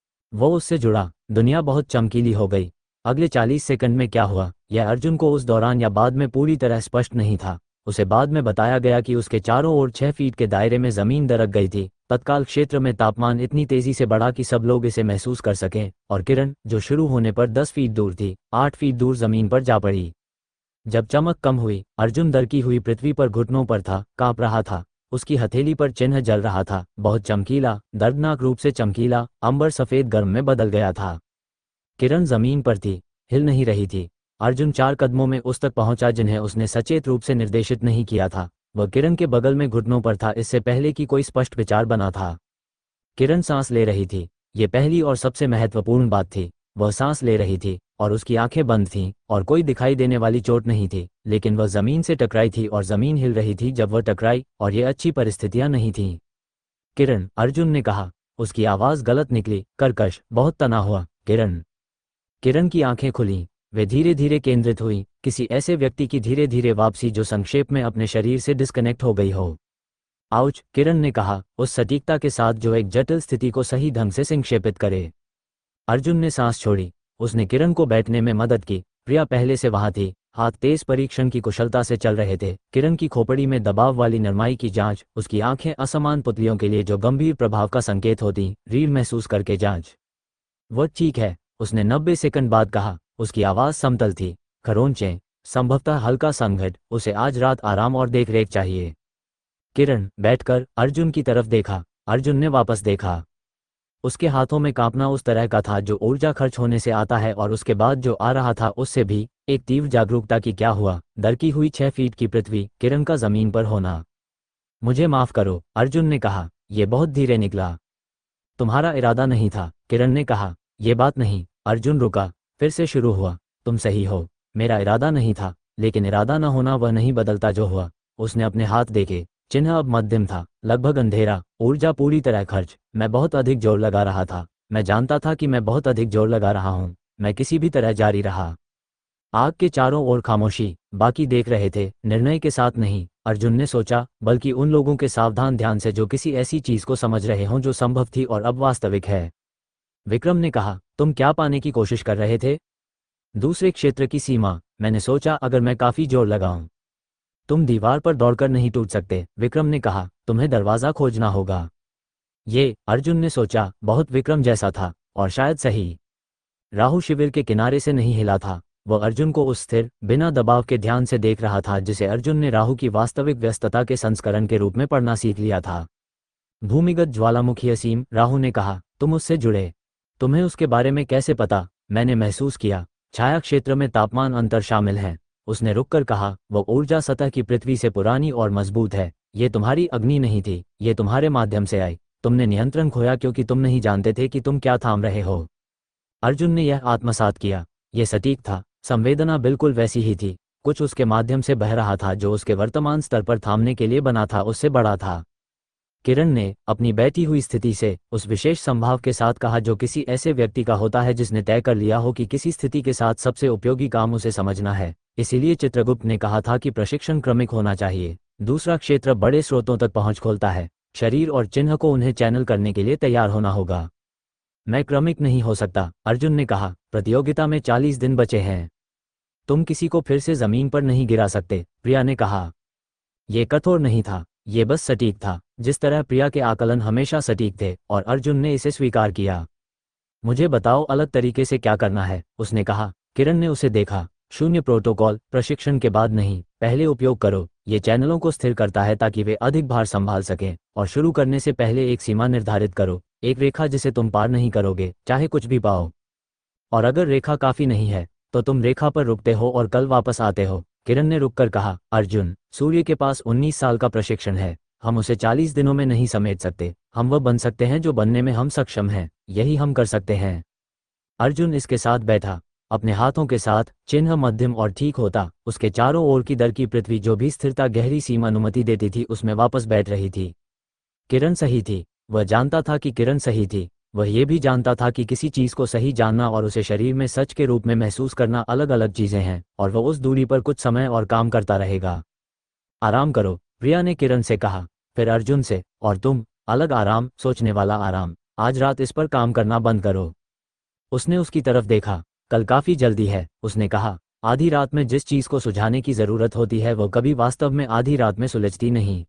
वो उससे जुड़ा। दुनिया बहुत चमकीली हो गई। अगले 40 सेकंड में क्या हुआ, यह अर्जुन को उस दौरान या बाद में पूरी तरह स्पष्ट नहीं था। उसे बाद में बताया गया कि उसके चारों ओर 6 फीट के दायरे में जमीन दरक गई थी। तत्काल क्षेत्र में तापमान इतनी तेजी से बढ़ा कि सब लोग इसे महसूस कर सकें, और किरण, जो शुरू होने पर 10 फीट दूर थी, 8 फीट दूर जमीन पर जा पड़ी। जब चमक कम हुई, अर्जुन दरकी हुई पृथ्वी पर घुटनों पर था, कांप रहा था। उसकी हथेली पर चिन्ह जल रहा था, बहुत चमकीला, दर्दनाक रूप से चमकीला। अंबर सफेद गर्म में बदल गया था। किरण जमीन पर थी, हिल नहीं रही थी। अर्जुन 4 कदमों में उस तक पहुंचा जिन्हें उसने सचेत रूप से निर्देशित नहीं किया था। वह किरण के बगल में घुटनों पर था, इससे पहले कि कोई स्पष्ट विचार बना था। किरण सांस ले रही थी। ये पहली और सबसे महत्वपूर्ण बात थी। वह सांस ले रही थी और उसकी आंखें बंद थीं और कोई दिखाई देने वाली चोट नहीं थी, लेकिन वह जमीन से टकराई थी और जमीन हिल रही थी जब वह टकराई, और ये अच्छी परिस्थितियां नहीं थीं। किरण, अर्जुन ने कहा। उसकी आवाज गलत निकली, कर्कश, बहुत तना हुआ। किरण। किरण की आंखें खुलीं। वे धीरे धीरे केंद्रित हुई, किसी ऐसे व्यक्ति की धीरे धीरे वापसी जो संक्षेप में अपने शरीर से डिस्कनेक्ट हो गई हो। आउच, किरण ने कहा, उस सटीकता के साथ जो एक जटिल स्थिति को सही ढंग से संक्षेपित करे। अर्जुन ने सांस छोड़ी। उसने किरण को बैठने में मदद की। प्रिया पहले से वहां थी। हाथ तेज परीक्षण की कुशलता से चल रहे थे। किरण की खोपड़ी में दबाव वाली नरमाई की जांच, उसकी आंखें असमान पुतलियों के लिए जो गंभीर प्रभाव का संकेत होती, रीढ़ महसूस करके जांच। वह ठीक है, उसने 90 सेकंड बाद कहा। उसकी आवाज समतल थी। खरोंचें, संभवतः हल्का संघट, उसे आज रात आराम और देखरेख चाहिए। किरण, बैठकर, अर्जुन की तरफ देखा। अर्जुन ने वापस देखा। उसके हाथों में कांपना उस तरह का था जो ऊर्जा खर्च होने से आता है, और उसके बाद जो आ रहा था उससे भी, एक तीव्र जागरूकता की क्या हुआ। दरकी हुई 6 फीट की पृथ्वी, किरण का जमीन पर होना। मुझे माफ करो, अर्जुन ने कहा। यह बहुत धीरे निकला। तुम्हारा इरादा नहीं था, किरण ने कहा। यह बात नहीं। अर्जुन रुका, फिर से शुरू हुआ। तुम सही हो, मेरा इरादा नहीं था, लेकिन इरादा न होना वह नहीं बदलता जो हुआ। उसने अपने हाथ देखे। चिन्ह अब मध्यम था, लगभग अंधेरा, ऊर्जा पूरी तरह खर्च। मैं बहुत अधिक जोर लगा रहा था। मैं जानता था कि मैं बहुत अधिक जोर लगा रहा हूं। मैं किसी भी तरह जारी रहा। आग के चारों ओर खामोशी। बाकी देख रहे थे, निर्णय के साथ नहीं, अर्जुन ने सोचा, बल्कि उन लोगों के सावधान ध्यान से जो किसी ऐसी चीज को समझ रहे हों जो संभव थी और अब वास्तविक है। विक्रम ने कहा, तुम क्या पाने की कोशिश कर रहे थे? दूसरे क्षेत्र की सीमा। मैंने सोचा अगर मैं काफी जोर लगाऊं। तुम दीवार पर दौड़कर नहीं टूट सकते, विक्रम ने कहा। तुम्हें दरवाजा खोजना होगा। ये, अर्जुन ने सोचा, बहुत विक्रम जैसा था, और शायद सही। राहु शिविर के किनारे से नहीं हिला था। वह अर्जुन को उस स्थिर, बिना दबाव के ध्यान से देख रहा था जिसे अर्जुन ने राहु की वास्तविक व्यस्तता के संस्करण के रूप में पढ़ना सीख लिया था। भूमिगत ज्वालामुखी असीम, राहु ने कहा, तुम उससे जुड़े। तुम्हें उसके बारे में कैसे पता? मैंने महसूस किया। छाया क्षेत्र में तापमान अंतर शामिल है। उसने रुककर कहा, वह ऊर्जा सतह की पृथ्वी से पुरानी और मजबूत है। ये तुम्हारी अग्नि नहीं थी, ये तुम्हारे माध्यम से आई। तुमने नियंत्रण खोया क्योंकि तुम नहीं जानते थे कि तुम क्या थाम रहे हो। अर्जुन ने यह आत्मसात किया। यह सटीक था। संवेदना बिल्कुल वैसी ही थी। कुछ उसके माध्यम से बह रहा था जो उसके वर्तमान स्तर पर थामने के लिए बना था, उससे बड़ा था। किरण ने अपनी बैठी हुई स्थिति से उस विशेष संभाव के साथ कहा जो किसी ऐसे व्यक्ति का होता है जिसने तय कर लिया हो कि किसी स्थिति के साथ सबसे उपयोगी काम उसे समझना है। इसीलिए चित्रगुप्त ने कहा था कि प्रशिक्षण क्रमिक होना चाहिए। दूसरा क्षेत्र बड़े स्रोतों तक पहुंच खोलता है। शरीर और चिन्ह को उन्हें चैनल करने के लिए तैयार होना होगा। मैं क्रमिक नहीं हो सकता, अर्जुन ने कहा। प्रतियोगिता में 40 दिन बचे हैं। तुम किसी को फिर से जमीन पर नहीं गिरा सकते, प्रिया ने कहा। ये कठोर नहीं था, ये बस सटीक था, जिस तरह प्रिया के आकलन हमेशा सटीक थे, और अर्जुन ने इसे स्वीकार किया। मुझे बताओ अलग तरीके से क्या करना है, उसने कहा। किरण ने उसे देखा। शून्य प्रोटोकॉल, प्रशिक्षण के बाद नहीं, पहले उपयोग करो। ये चैनलों को स्थिर करता है ताकि वे अधिक भार संभाल सकें, और शुरू करने से पहले एक सीमा निर्धारित करो, एक रेखा जिसे तुम पार नहीं करोगे, चाहे कुछ भी पाओ। और अगर रेखा काफी नहीं है तो तुम रेखा पर रुकते हो और कल वापस आते हो। किरण ने रुककर कहा, अर्जुन, सूर्य के पास 19 साल का प्रशिक्षण है, हम उसे 40 दिनों में नहीं समेट सकते। हम वह बन सकते हैं जो बनने में हम सक्षम हैं, यही हम कर सकते हैं। अर्जुन इसके साथ बैठा, अपने हाथों के साथ चिन्ह मध्यम और ठीक होता। उसके चारों ओर की दर की पृथ्वी जो भी स्थिरता गहरी सीमा अनुमति देती थी उसमें वापस बैठ रही थी। किरण सही थी, वह जानता था कि किरण सही थी। वह ये भी जानता था कि किसी चीज को सही जानना और उसे शरीर में सच के रूप में महसूस करना अलग अलग चीजें हैं, और वह उस दूरी पर कुछ समय और काम करता रहेगा। आराम करो, प्रिया ने किरण से कहा, फिर अर्जुन से, और तुम, अलग आराम, सोचने वाला आराम। आज रात इस पर काम करना बंद करो। उसने उसकी तरफ देखा। कल काफी जल्दी है, उसने कहा। आधी रात में जिस चीज को सुझाने की जरूरत होती है वो कभी वास्तव में आधी रात में सुलझती नहीं।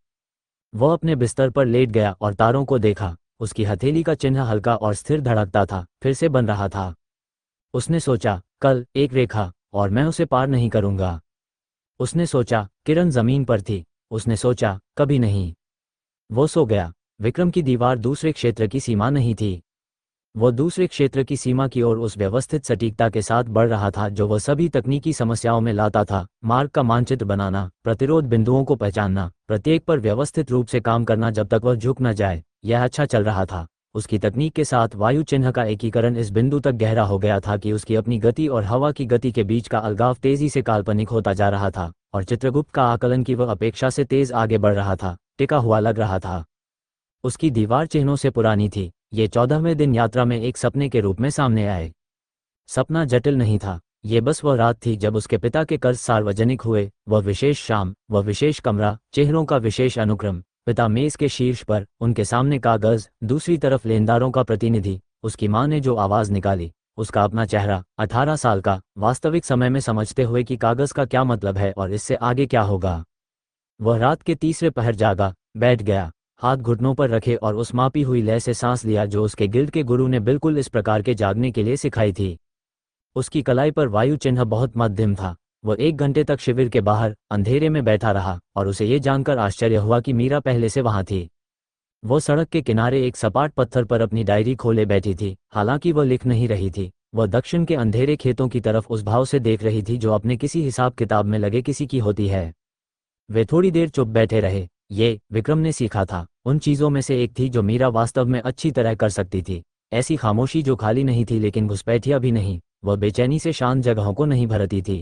वह अपने बिस्तर पर लेट गया और तारों को देखा। उसकी हथेली का चिन्ह हल्का और स्थिर धड़कता था, फिर से बन रहा था। उसने सोचा, कल एक रेखा, और मैं उसे पार नहीं करूंगा। उसने सोचा, किरण जमीन पर थी। उसने सोचा, कभी नहीं। वो सो गया। विक्रम की दीवार दूसरे क्षेत्र की सीमा नहीं थी। वो दूसरे क्षेत्र की सीमा की ओर उस व्यवस्थित सटीकता के साथ बढ़ रहा था जो वह सभी तकनीकी समस्याओं में लाता था। मार्ग का मानचित्र बनाना, प्रतिरोध बिंदुओं को पहचानना, प्रत्येक पर व्यवस्थित रूप से काम करना जब तक वह झुक न जाए। यह अच्छा चल रहा था। उसकी तकनीक के साथ वायु चिन्ह का एकीकरण इस बिंदु तक गहरा हो गया था कि उसकी अपनी गति और हवा की गति के बीच का अलगाव तेजी से काल्पनिक होता जा रहा था, और चित्रगुप्त का आकलन की वह अपेक्षा से तेज आगे बढ़ रहा था, टिका हुआ लग रहा था। उसकी दीवार चिन्हों से पुरानी थी। ये 14वें दिन यात्रा में एक सपने के रूप में सामने आए। सपना जटिल नहीं था, ये बस वह रात थी जब उसके पिता के कर्ज सार्वजनिक हुए, वह विशेष शाम, वह विशेष कमरा, चेहरों का विशेष अनुक्रम। पिता मेज के शीर्ष पर, उनके सामने कागज, दूसरी तरफ लेनदारों का प्रतिनिधि। उसकी माँ ने जो आवाज निकाली, उसका अपना चेहरा, 18 साल का, वास्तविक समय में समझते हुए कि कागज का क्या मतलब है और इससे आगे क्या होगा। वह रात के तीसरे पहर जागा, बैठ गया, हाथ घुटनों पर रखे और उस मापी हुई लय से सांस लिया जो उसके गिल्ड के गुरु ने बिल्कुल इस प्रकार के जागने के लिए सिखाई थी। उसकी कलाई पर वायु चिन्ह बहुत मध्यम था। वह 1 घंटे तक शिविर के बाहर अंधेरे में बैठा रहा, और उसे ये जानकर आश्चर्य हुआ कि मीरा पहले से वहां थी। वो सड़क के किनारे एक सपाट पत्थर पर अपनी डायरी खोले बैठी थी। हालांकि वह लिख नहीं रही थी, वह दक्षिण के अंधेरे खेतों की तरफ उस भाव से देख रही थी जो अपने किसी हिसाब किताब में लगे किसी की होती है। वे थोड़ी देर चुप बैठे रहे। ये, विक्रम ने सीखा था, उन चीजों में से एक थी जो मीरा वास्तव में अच्छी तरह कर सकती थी। ऐसी खामोशी जो खाली नहीं थी लेकिन घुसपैठिया भी नहीं, वह बेचैनी से शांत जगहों को नहीं भरती थी।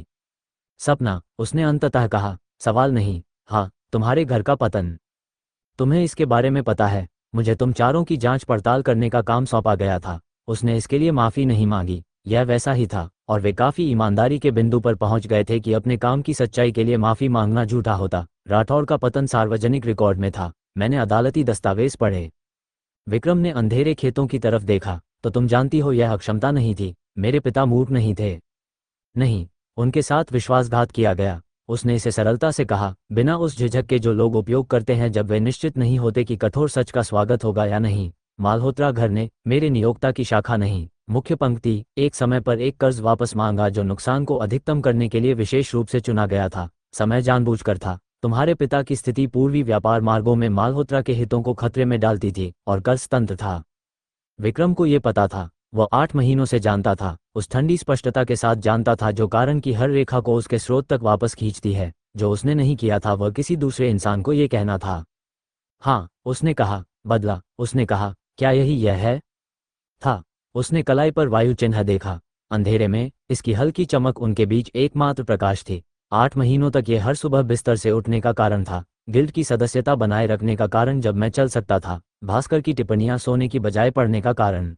सपना, उसने अंततः कहा, सवाल नहीं। हाँ, तुम्हारे घर का पतन। तुम्हें इसके बारे में पता है। मुझे तुम चारों की जांच पड़ताल करने का काम सौंपा गया था। उसने इसके लिए माफी नहीं मांगी। यह वैसा ही था, और वे काफी ईमानदारी के बिंदु पर पहुंच गए थे कि अपने काम की सच्चाई के लिए माफी मांगना झूठा होता। राठौड़ का पतन सार्वजनिक रिकॉर्ड में था, मैंने अदालती दस्तावेज पढ़े। विक्रम ने अंधेरे खेतों की तरफ देखा। तो तुम जानती हो यह अक्षमता नहीं थी। मेरे पिता मूर्ख नहीं थे। नहीं, उनके साथ विश्वासघात किया गया। उसने इसे सरलता से कहा, बिना उस झिझक के जो लोग उपयोग करते हैं जब वे निश्चित नहीं होते कि कठोर सच का स्वागत होगा या नहीं। मालहोत्रा घर ने, मेरे नियोक्ता की शाखा नहीं, मुख्य पंक्ति, एक समय पर एक कर्ज वापस मांगा जो नुकसान को अधिकतम करने के लिए विशेष रूप से चुना गया था। समय जानबूझकर था। तुम्हारे पिता की स्थिति पूर्वी व्यापार मार्गों में मालहोत्रा के हितों को खतरे में डालती थी, और कर्ज तंत्र था। विक्रम को ये पता था। वह 8 महीनों से जानता था, उस ठंडी स्पष्टता के साथ जानता था जो कारण की हर रेखा को उसके स्रोत तक वापस खींचती है। जो उसने नहीं किया था वह किसी दूसरे इंसान को ये कहना था। हाँ, उसने कहा, बदला। उसने कहा, क्या यही यह है? था। उसने कलाई पर वायु चिन्ह देखा। अंधेरे में इसकी हल्की चमक उनके बीच एकमात्र प्रकाश थी। 8 महीनों तक ये हर सुबह बिस्तर से उठने का कारण था, गिल्ड की सदस्यता बनाए रखने का कारण जब मैं चल सकता था, भास्कर की टिप्पणियां सोने की बजाय पढ़ने का कारण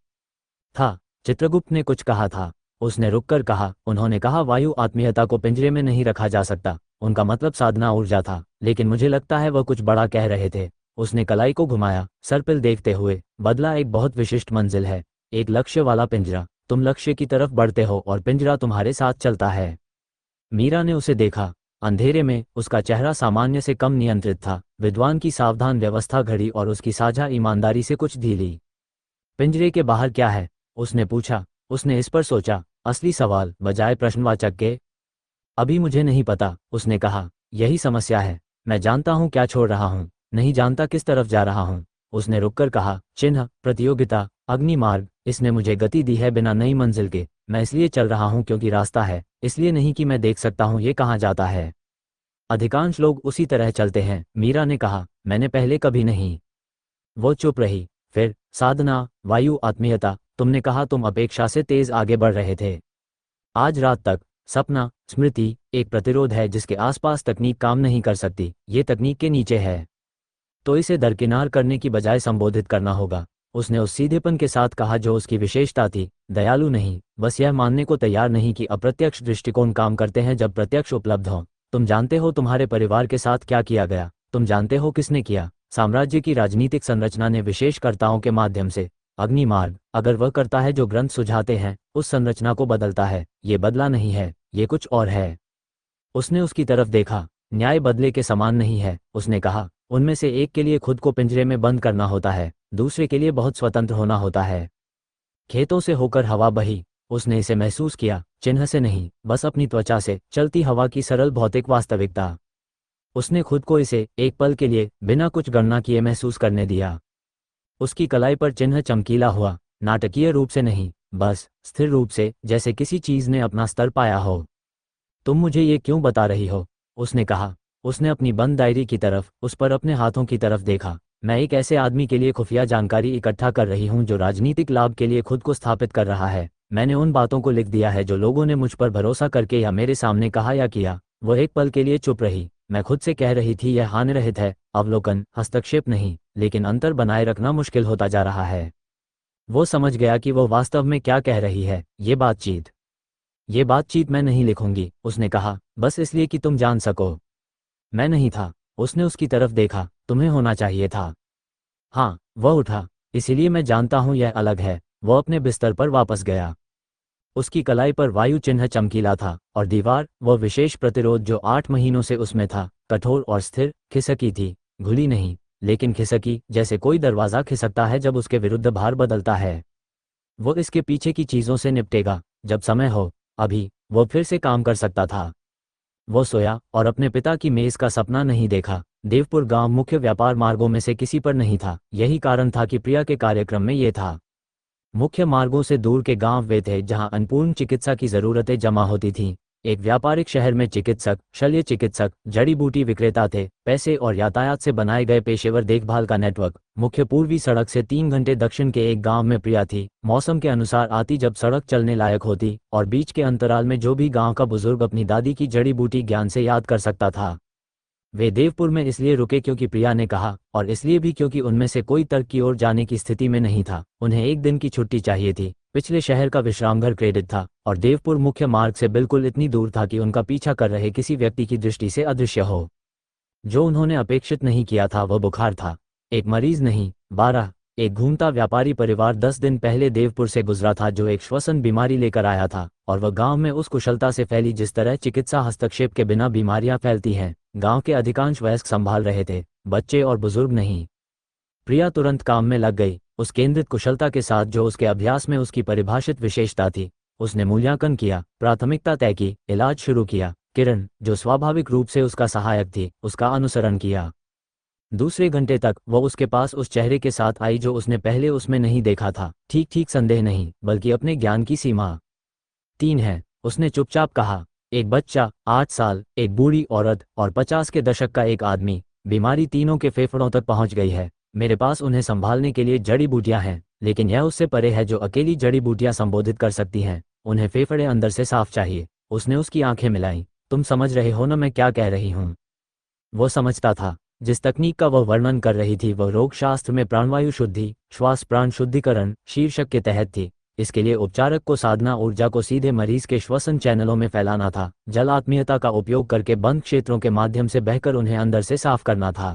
था। चित्रगुप्त ने कुछ कहा था। उसने रुककर कहा, उन्होंने कहा वायु आत्मीयता को पिंजरे में नहीं रखा जा सकता। उनका मतलब साधना ऊर्जा था, लेकिन मुझे लगता है वह कुछ बड़ा कह रहे थे। उसने कलाई को घुमाया, सर्पिल देखते हुए, बदला एक बहुत विशिष्ट मंजिल है, एक लक्ष्य वाला पिंजरा। तुम लक्ष्य की तरफ बढ़ते हो और पिंजरा तुम्हारे साथ चलता है। मीरा ने उसे देखा। अंधेरे में उसका चेहरा सामान्य से कम नियंत्रित था। विद्वान की सावधान व्यवस्था घड़ी और उसकी साझा ईमानदारी से कुछ ढीली। पिंजरे के बाहर क्या है? उसने पूछा। उसने इस पर सोचा, असली सवाल बजाय प्रश्नवाचक के। अभी मुझे नहीं पता, उसने कहा। यही समस्या है। मैं जानता हूँ क्या छोड़ रहा हूँ, नहीं जानता किस तरफ जा रहा हूँ। उसने रुककर कहा, चिन्ह, प्रतियोगिता, अग्निमार्ग, इसने मुझे गति दी है बिना नई मंजिल के। मैं इसलिए चल रहा हूँ क्योंकि रास्ता है, इसलिए नहीं कि मैं देख सकता हूँ ये कहाँ जाता है। अधिकांश लोग उसी तरह चलते हैं, मीरा ने कहा। मैंने पहले कभी नहीं। वो चुप रही। फिर, साधना, वायु, आत्मीयता, तुमने कहा तुम अपेक्षा से तेज आगे बढ़ रहे थे। आज रात तक, सपना, स्मृति, एक प्रतिरोध है जिसके आसपास तकनीक काम नहीं कर सकती। ये तकनीक के नीचे है। तो इसे दरकिनार करने की बजाय संबोधित करना होगा। उसने उस सीधेपन के साथ कहा जो उसकी विशेषता थी। दयालु नहीं, बस यह मानने को तैयार नहीं कि अप्रत्यक्ष दृष्टिकोण काम करते हैं जब प्रत्यक्ष उपलब्ध हो। तुम जानते हो तुम्हारे परिवार के साथ क्या किया गया, तुम जानते हो किसने किया। साम्राज्य की राजनीतिक संरचना ने विशेषकर्ताओं के माध्यम से। अग्निमार्ग, अगर वह करता है जो ग्रंथ सुझाते हैं, उस संरचना को बदलता है। ये बदला नहीं है, ये कुछ और है। उसने उसकी तरफ देखा। न्याय बदले के समान नहीं है, उसने कहा। उनमें से एक के लिए खुद को पिंजरे में बंद करना होता है, दूसरे के लिए बहुत स्वतंत्र होना होता है। खेतों से होकर हवा बही। उसने इसे महसूस किया, चिन्ह से नहीं, बस अपनी त्वचा से, चलती हवा की सरल भौतिक वास्तविकता। उसने खुद को इसे एक पल के लिए बिना कुछ गणना किए महसूस करने दिया। उसकी कलाई पर चिन्ह चमकीला हुआ, नाटकीय रूप से नहीं, बस स्थिर रूप से, जैसे किसी चीज ने अपना स्तर पाया हो। तुम मुझे ये क्यों बता रही हो? उसने कहा। उसने अपनी बंद डायरी की तरफ, उस पर अपने हाथों की तरफ देखा। मैं एक ऐसे आदमी के लिए खुफिया जानकारी इकट्ठा कर रही हूँ जो राजनीतिक लाभ के लिए खुद को स्थापित कर रहा है। मैंने उन बातों को लिख दिया है जो लोगों ने मुझ पर भरोसा करके या मेरे सामने कहा या किया। वह एक पल के लिए चुप रही। मैं खुद से कह रही थी यह हानिरहित है, अवलोकन, हस्तक्षेप नहीं, लेकिन अंतर बनाए रखना मुश्किल होता जा रहा है। वो समझ गया कि वो वास्तव में क्या कह रही है। ये बातचीत मैं नहीं लिखूंगी, उसने कहा, बस इसलिए कि तुम जान सको। मैं नहीं था। उसने उसकी तरफ देखा। तुम्हें होना चाहिए था। हाँ, वह उठा। इसीलिए मैं जानता हूँ यह अलग है। वह अपने बिस्तर पर वापस गया। उसकी कलाई पर वायु चिन्ह चमकीला था, और दीवार, वह विशेष प्रतिरोध जो 8 महीनों से उसमें था, कठोर और स्थिर, खिसकी थी। घुली नहीं, लेकिन खिसकी, जैसे कोई दरवाज़ा खिसकता है जब उसके विरुद्ध भार बदलता है। वो इसके पीछे की चीज़ों से निपटेगा, जब समय हो। अभी, वो फिर से काम कर सकता था। वो सोया और अपने पिता की मेज़ का सपना नहीं देखा। देवपुर गांव मुख्य व्यापार मार्गों में से किसी पर नहीं था। यही कारण था कि प्रिया के कार्यक्रम में ये था। मुख्य मार्गों से दूर के गांव वे थे जहां अन्नपूर्ण चिकित्सा की ज़रूरतें जमा होती थीं। एक व्यापारिक शहर में चिकित्सक, शल्य चिकित्सक, जड़ी बूटी विक्रेता थे। पैसे और यातायात से बनाए गए पेशेवर देखभाल का नेटवर्क। मुख्य पूर्वी सड़क से 3 घंटे दक्षिण के एक गांव में प्रिया थी। मौसम के अनुसार आती जब सड़क चलने लायक होती, और बीच के अंतराल में जो भी गांव का बुजुर्ग अपनी दादी की जड़ी बूटी ज्ञान से याद कर सकता था। वे देवपुर में इसलिए रुके क्योंकि प्रिया ने कहा, और इसलिए भी क्योंकि उनमें से कोई तर्क की ओर जाने की स्थिति में नहीं था। उन्हें एक दिन की छुट्टी चाहिए थी। पिछले शहर का विश्रामघर क्रेडिट था, और देवपुर मुख्य मार्ग से बिल्कुल इतनी दूर था कि उनका पीछा कर रहे किसी व्यक्ति की दृष्टि से अदृश्य हो। जो उन्होंने अपेक्षित नहीं किया था वह बुखार था। एक मरीज नहीं, 12। एक घूमता व्यापारी परिवार 10 दिन पहले देवपुर से गुजरा था जो एक श्वसन बीमारी लेकर आया था, और वह गांव में उस कुशलता से फैली जिस तरह चिकित्सा हस्तक्षेप के बिना बीमारियां फैलती हैं। गांव के अधिकांश वयस्क संभाल रहे थे, बच्चे और बुजुर्ग नहीं। प्रिया तुरंत काम में लग गई, उस केंद्रित कुशलता के साथ जो उसके अभ्यास में उसकी परिभाषित विशेषता थी। उसने मूल्यांकन किया, प्राथमिकता तय की, इलाज शुरू किया। किरण, जो स्वाभाविक रूप से उसका सहायक थी, उसका अनुसरण किया। दूसरे घंटे तक वह उसके पास उस चेहरे के साथ आई जो उसने पहले उसमें नहीं देखा था। ठीक ठीक, संदेह नहीं, बल्कि अपने ज्ञान की सीमा 3 है, उसने चुपचाप कहा। एक बच्चा, 8 साल, एक बूढ़ी औरत, और 50 के दशक का एक आदमी। बीमारी तीनों के फेफड़ों तक पहुंच गई है। मेरे पास उन्हें संभालने के लिए जड़ी बूटियां हैं, लेकिन यह उससे परे है जो अकेली जड़ी बूटियां संबोधित कर सकती हैं। उन्हें फेफड़े अंदर से साफ चाहिए। उसने उसकी आंखें मिलाई। तुम समझ रहे हो ना मैं क्या कह रही हूँ? वो समझता था। जिस तकनीक का वह वर्णन कर रही थी वह रोगशास्त्र में प्राणवायु शुद्धि, श्वास प्राण शुद्धिकरण शीर्षक के तहत थी। इसके लिए उपचारक को साधना ऊर्जा को सीधे मरीज के श्वसन चैनलों में फैलाना था। जल आत्मीयता का उपयोग करके बंद क्षेत्रों के माध्यम से बहकर उन्हें अंदर से साफ करना था।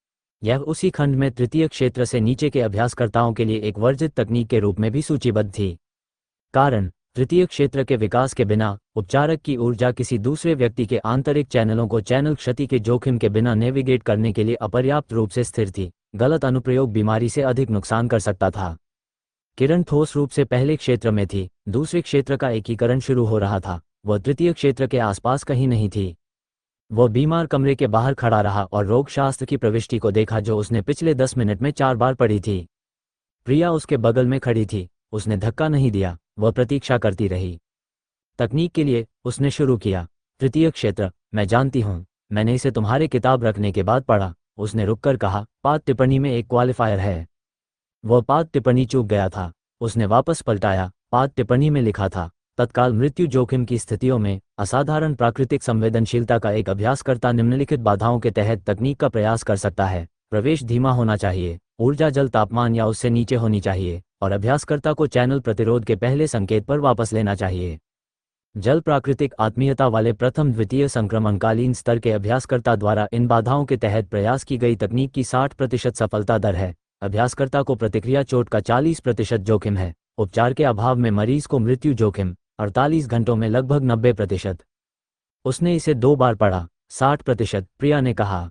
यह उसी खंड में तृतीय क्षेत्र से नीचे के अभ्यासकर्ताओं के लिए एक वर्जित तकनीक के रूप में भी सूचीबद्ध थी। कारण, तृतीय क्षेत्र के विकास के बिना उपचारक की ऊर्जा किसी दूसरे व्यक्ति के आंतरिक चैनलों को चैनल क्षति के जोखिम के बिना नेविगेट करने के लिए अपर्याप्त रूप से स्थिर थी। गलत अनुप्रयोग बीमारी से अधिक नुकसान कर सकता था। किरण ठोस रूप से पहले क्षेत्र में थी, दूसरे क्षेत्र का एकीकरण शुरू हो रहा था। वह तृतीय क्षेत्र के आसपास कहीं नहीं थी। वह बीमार कमरे के बाहर खड़ा रहा और रोगशास्त्र की प्रविष्टि को देखा जो उसने पिछले 10 मिनट में 4 बार पढ़ी थी। प्रिया उसके बगल में खड़ी थी। उसने धक्का नहीं दिया, वह प्रतीक्षा करती रही। तकनीक के लिए उसने शुरू किया। तृतीय क्षेत्र, मैं जानती हूँ, मैंने इसे तुम्हारे किताब रखने के बाद पढ़ा। उसने रुककर कहा, पाठ टिप्पणी में एक क्वालिफायर है। वह पाठ टिप्पणी चूक गया था। उसने वापस पलटाया। पाठ टिप्पणी में लिखा था, तत्काल मृत्यु जोखिम की स्थितियों में असाधारण प्राकृतिक संवेदनशीलता का एक अभ्यासकर्ता निम्नलिखित बाधाओं के तहत तकनीक का प्रयास कर सकता है। प्रवेश धीमा होना चाहिए, ऊर्जा जल तापमान या उससे नीचे होनी चाहिए, और अभ्यासकर्ता को चैनल प्रतिरोध के पहले संकेत पर वापस लेना चाहिए। जल प्राकृतिक आत्मीयता वाले प्रथम द्वितीय संक्रमणकालीन स्तर के अभ्यासकर्ता द्वारा इन बाधाओं के तहत प्रयास की गई तकनीक की 60% सफलता दर है। अभ्यासकर्ता को प्रतिक्रिया चोट का 40% जोखिम है। उपचार के अभाव में मरीज को मृत्यु जोखिम 48 घंटों में लगभग 90%। उसने इसे 2 बार पढ़ा। 60%, प्रिया ने कहा।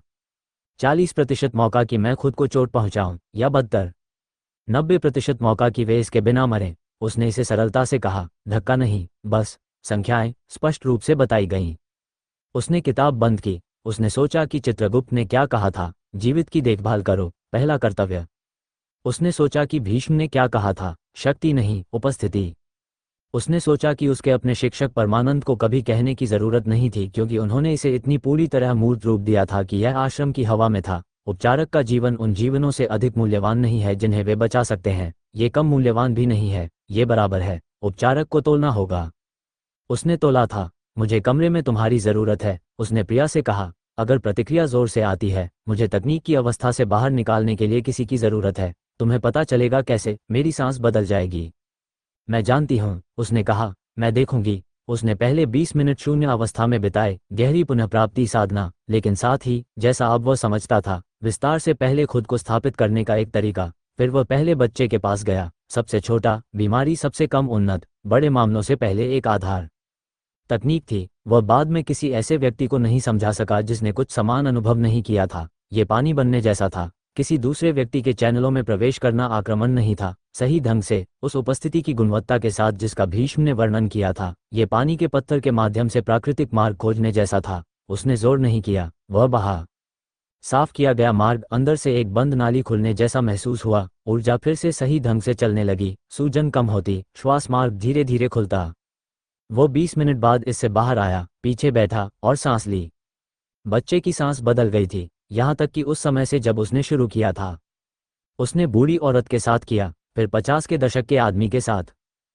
40% मौका कि मैं खुद को चोट पहुंचाऊं, या बदतर 90% मौका कि वे इसके बिना मरें। उसने इसे सरलता से कहा, धक्का नहीं, बस संख्याएं स्पष्ट रूप से बताई गईं। उसने किताब बंद की। उसने सोचा कि चित्रगुप्त ने क्या कहा था, जीवित की देखभाल करो, पहला कर्तव्य। उसने सोचा कि भीष्म ने क्या कहा था, शक्ति नहीं, उपस्थिति। उसने सोचा कि उसके अपने शिक्षक परमानंद को कभी कहने की जरूरत नहीं थी, क्योंकि उन्होंने इसे इतनी पूरी तरह मूर्त रूप दिया था कि यह आश्रम की हवा में था। उपचारक का जीवन उन जीवनों से अधिक मूल्यवान नहीं है जिन्हें वे बचा सकते हैं। ये कम मूल्यवान भी नहीं है, ये बराबर है। उपचारक को तोलना होगा। उसने तोला था। मुझे कमरे में तुम्हारी जरूरत है, उसने प्रिया से कहा। अगर प्रतिक्रिया जोर से आती है, मुझे तकनीक की अवस्था से बाहर निकालने के लिए किसी की जरूरत है। तुम्हें पता चलेगा कैसे? मेरी सांस बदल जाएगी। मैं जानती हूँ, उसने कहा, मैं देखूंगी। उसने पहले 20 मिनट शून्य अवस्था में बिताए, गहरी पुनःप्राप्ति साधना, लेकिन साथ ही, जैसा अब वह समझता था, विस्तार से पहले खुद को स्थापित करने का एक तरीका। फिर वह पहले बच्चे के पास गया, सबसे छोटा, बीमारी सबसे कम उन्नत, बड़े मामलों से पहले एक आधार तकनीक थी। वह बाद में किसी ऐसे व्यक्ति को नहीं समझा सका जिसने कुछ समान अनुभव नहीं किया था। ये पानी बनने जैसा था। किसी दूसरे व्यक्ति के चैनलों में प्रवेश करना आक्रमण नहीं था, सही ढंग से, उस उपस्थिति की गुणवत्ता के साथ जिसका भीष्म ने वर्णन किया था। ये पानी के पत्थर के माध्यम से प्राकृतिक मार्ग खोजने जैसा था। उसने जोर नहीं किया, वह बहा। साफ किया गया मार्ग अंदर से एक बंद नाली खुलने जैसा महसूस हुआ। ऊर्जा फिर से सही ढंग से चलने लगी, सूजन कम होती, श्वास मार्ग धीरे धीरे खुलता। वो 20 मिनट बाद इससे बाहर आया, पीछे बैठा और सांस ली। बच्चे की सांस बदल गई थी, यहाँ तक कि उस समय से जब उसने शुरू किया था। उसने बूढ़ी औरत के साथ किया, फिर 50 के दशक के आदमी के साथ।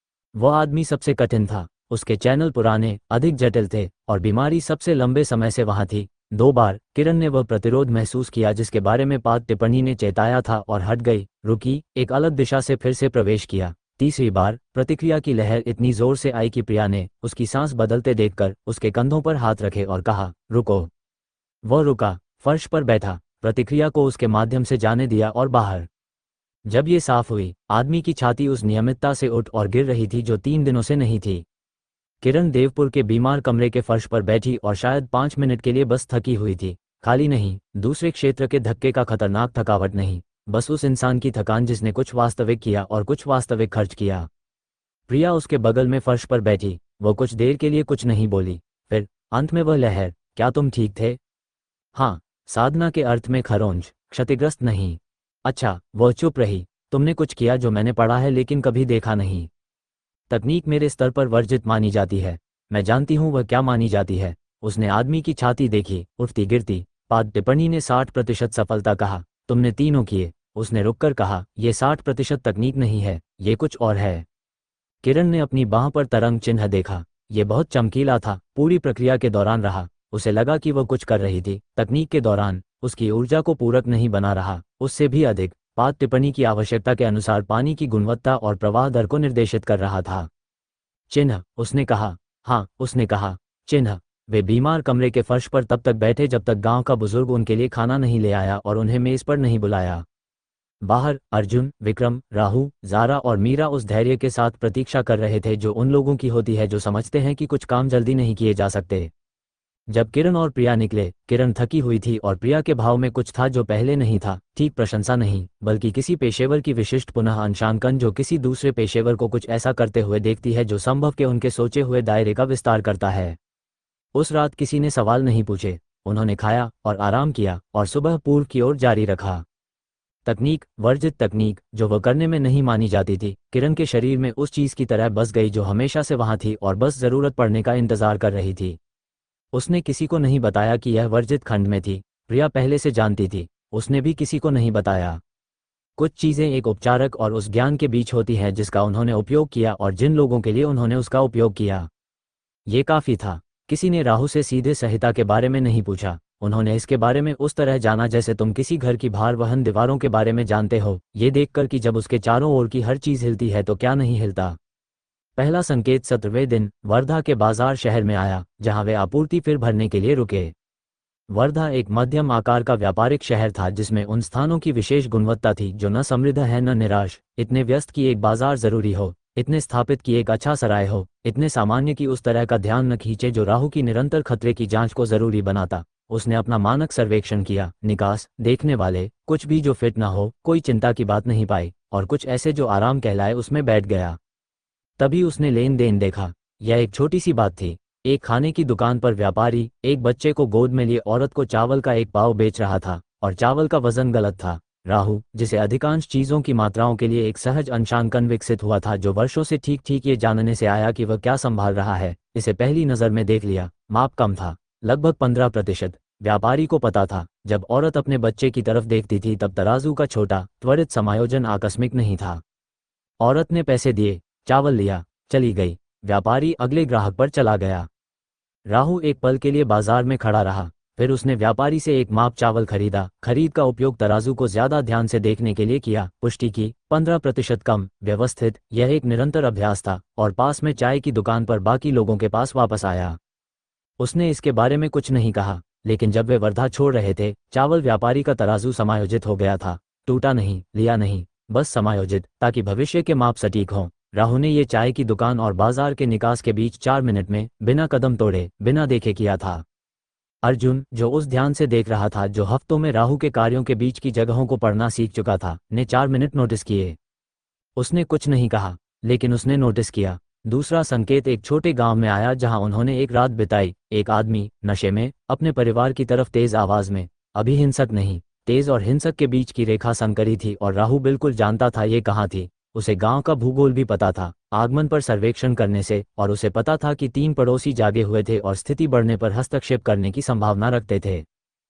वह आदमी सबसे कठिन था। उसके चैनल पुराने, अधिक जटिल थे, और बीमारी सबसे लंबे समय से वहाँ थी। 2 बार किरण ने वह प्रतिरोध महसूस किया जिसके बारे में पाठ टिप्पणी ने चेताया था, और हट गई, रुकी, एक अलग दिशा से फिर से प्रवेश किया। तीसरी बार प्रतिक्रिया की लहर इतनी जोर से आई कि प्रिया ने उसकी सांस बदलते देखकर उसके कंधों पर हाथ रखे और कहा, रुको। वह रुका, फर्श पर बैठा, प्रतिक्रिया को उसके माध्यम से जाने दिया और बाहर। जब ये साफ हुई, आदमी की छाती उस नियमितता से उठ और गिर रही थी जो 3 दिनों से नहीं थी। किरण देवपुर के बीमार कमरे के फर्श पर बैठी और शायद 5 मिनट के लिए बस थकी हुई थी। खाली नहीं, दूसरे क्षेत्र के धक्के का खतरनाक थकावट नहीं, बस उस इंसान की थकान जिसने कुछ वास्तविक किया और कुछ वास्तविक खर्च किया। प्रिया उसके बगल में फर्श पर बैठी। वो कुछ देर के लिए कुछ नहीं बोली। फिर अंत में वह लहर, क्या तुम ठीक थे? हाँ, साधना के अर्थ में खरोंच, क्षतिग्रस्त नहीं। अच्छा, वह चुप रही। तुमने कुछ किया जो मैंने पढ़ा है लेकिन कभी देखा नहीं। तकनीक मेरे स्तर पर वर्जित मानी जाती है। मैं जानती हूँ वह क्या मानी जाती है। उसने आदमी की छाती देखी, उठती गिरती। पाठ टिप्पणी ने 60% सफलता कहा। तुमने तीनों किए। उसने रुककर कहा, यह 60% तकनीक नहीं है, ये कुछ और है। किरण ने अपनी बांह पर तरंग चिन्ह देखा। यह बहुत चमकीला था, पूरी प्रक्रिया के दौरान रहा। उसे लगा कि वह कुछ कर रही थी, तकनीक के दौरान, उसकी ऊर्जा को पूरक नहीं बना रहा, उससे भी अधिक, पाठ टिप्पणी की आवश्यकता के अनुसार पानी की गुणवत्ता और प्रवाह दर को निर्देशित कर रहा था। चिन्ह, उसने कहा। हाँ, उसने कहा, चिन्ह। वे बीमार कमरे के फर्श पर तब तक बैठे जब तक गांव का बुजुर्ग उनके लिए खाना नहीं ले आया और उन्हें मेज पर नहीं बुलाया। बाहर अर्जुन, विक्रम, राहु, ज़ारा और मीरा उस धैर्य के साथ प्रतीक्षा कर रहे थे जो उन लोगों की होती है जो समझते हैं कि कुछ काम जल्दी नहीं किए जा सकते। जब किरण और प्रिया निकले, किरण थकी हुई थी और प्रिया के भाव में कुछ था जो पहले नहीं था, ठीक प्रशंसा नहीं, बल्कि किसी पेशेवर की विशिष्ट पुनः अंशांकन जो किसी दूसरे पेशेवर को कुछ ऐसा करते हुए देखती है जो संभव के उनके सोचे हुए दायरे का विस्तार करता है। उस रात किसी ने सवाल नहीं पूछे, उन्होंने खाया और आराम किया और सुबह पूर्व की ओर जारी रखा। तकनीक, वर्जित तकनीक, जो वह करने में नहीं मानी जाती थी, किरण के शरीर में उस चीज़ की तरह बस गई जो हमेशा से वहाँ थी और बस ज़रूरत पड़ने का इंतज़ार कर रही थी। उसने किसी को नहीं बताया कि यह वर्जित खंड में थी। प्रिया पहले से जानती थी, उसने भी किसी को नहीं बताया। कुछ चीज़ें एक उपचारक और उस ज्ञान के बीच होती हैं जिसका उन्होंने उपयोग किया और जिन लोगों के लिए उन्होंने उसका उपयोग किया। ये काफ़ी था। किसी ने राहु से सीधे संहिता के बारे में नहीं पूछा, उन्होंने इसके बारे में उस तरह जाना जैसे तुम किसी घर की भार वहन दीवारों के बारे में जानते हो, ये देखकर कि जब उसके चारों ओर की हर चीज़ हिलती है तो क्या नहीं हिलता। पहला संकेत 17वें दिन वर्धा के बाजार शहर में आया, जहां वे आपूर्ति फिर भरने के लिए रुके। वर्धा एक मध्यम आकार का व्यापारिक शहर था जिसमें उन स्थानों की विशेष गुणवत्ता थी जो न समृद्ध है न निराश, इतने व्यस्त कि एक बाजार जरूरी हो, इतने स्थापित कि एक अच्छा सराय हो, इतने सामान्य कि उस तरह का ध्यान न खींचे जो राहु की निरंतर खतरे की जांच को जरूरी बनाता। उसने अपना मानक सर्वेक्षण किया, निकास देखने वाले, कुछ भी जो फिट ना हो, कोई चिंता की बात नहीं पाई, और कुछ ऐसे जो आराम कहलाए, उसमें बैठ गया। तभी उसने लेन देन देखा। यह एक छोटी सी बात थी। एक खाने की दुकान पर व्यापारी एक बच्चे को गोद में लिए औरत को चावल का एक पाव बेच रहा था, और चावल का वजन गलत था। राहु, जिसे अधिकांश चीज़ों की मात्राओं के लिए एक सहज अंशांकन विकसित हुआ था जो वर्षों से ठीक ठीक ये जानने से आया कि वह क्या संभाल रहा है, इसे पहली नज़र में देख लिया। माप कम था, लगभग 15%। व्यापारी को पता था, जब औरत अपने बच्चे की तरफ देखती थी तब तराजू का छोटा त्वरित समायोजन आकस्मिक नहीं था। औरत ने पैसे दिए, चावल लिया, चली गई। व्यापारी अगले ग्राहक पर चला गया। राहु एक पल के लिए बाजार में खड़ा रहा, फिर उसने व्यापारी से एक माप चावल खरीदा। खरीद का उपयोग तराजू को ज्यादा ध्यान से देखने के लिए किया, पुष्टि की, 15% कम, व्यवस्थित। यह एक निरंतर अभ्यास था, और पास में चाय की दुकान पर बाकी लोगों के पास वापस आया। उसने इसके बारे में कुछ नहीं कहा, लेकिन जब वे वर्धा छोड़ रहे थे, चावल व्यापारी का तराजू समायोजित हो गया था। टूटा नहीं, लिया नहीं, बस समायोजित, ताकि भविष्य के माप सटीक हों। राहु ने ये चाय की दुकान और बाजार के निकास के बीच 4 मिनट में, बिना कदम तोड़े, बिना देखे किया था। अर्जुन, जो उस ध्यान से देख रहा था जो हफ्तों में राहु के कार्यों के बीच की जगहों को पढ़ना सीख चुका था, ने 4 मिनट नोटिस किए। उसने कुछ नहीं कहा, लेकिन उसने नोटिस किया। दूसरा संकेत एक छोटे गांव में आया जहां उन्होंने एक रात बिताई। एक आदमी, नशे में, अपने परिवार की तरफ तेज आवाज में, अभी हिंसक नहीं, तेज और हिंसक के बीच की रेखा संकरी थी और राहु बिल्कुल जानता था ये कहाँ थी। उसे गांव का भूगोल भी पता था, आगमन पर सर्वेक्षण करने से, और उसे पता था कि 3 पड़ोसी जागे हुए थे और स्थिति बढ़ने पर हस्तक्षेप करने की संभावना रखते थे।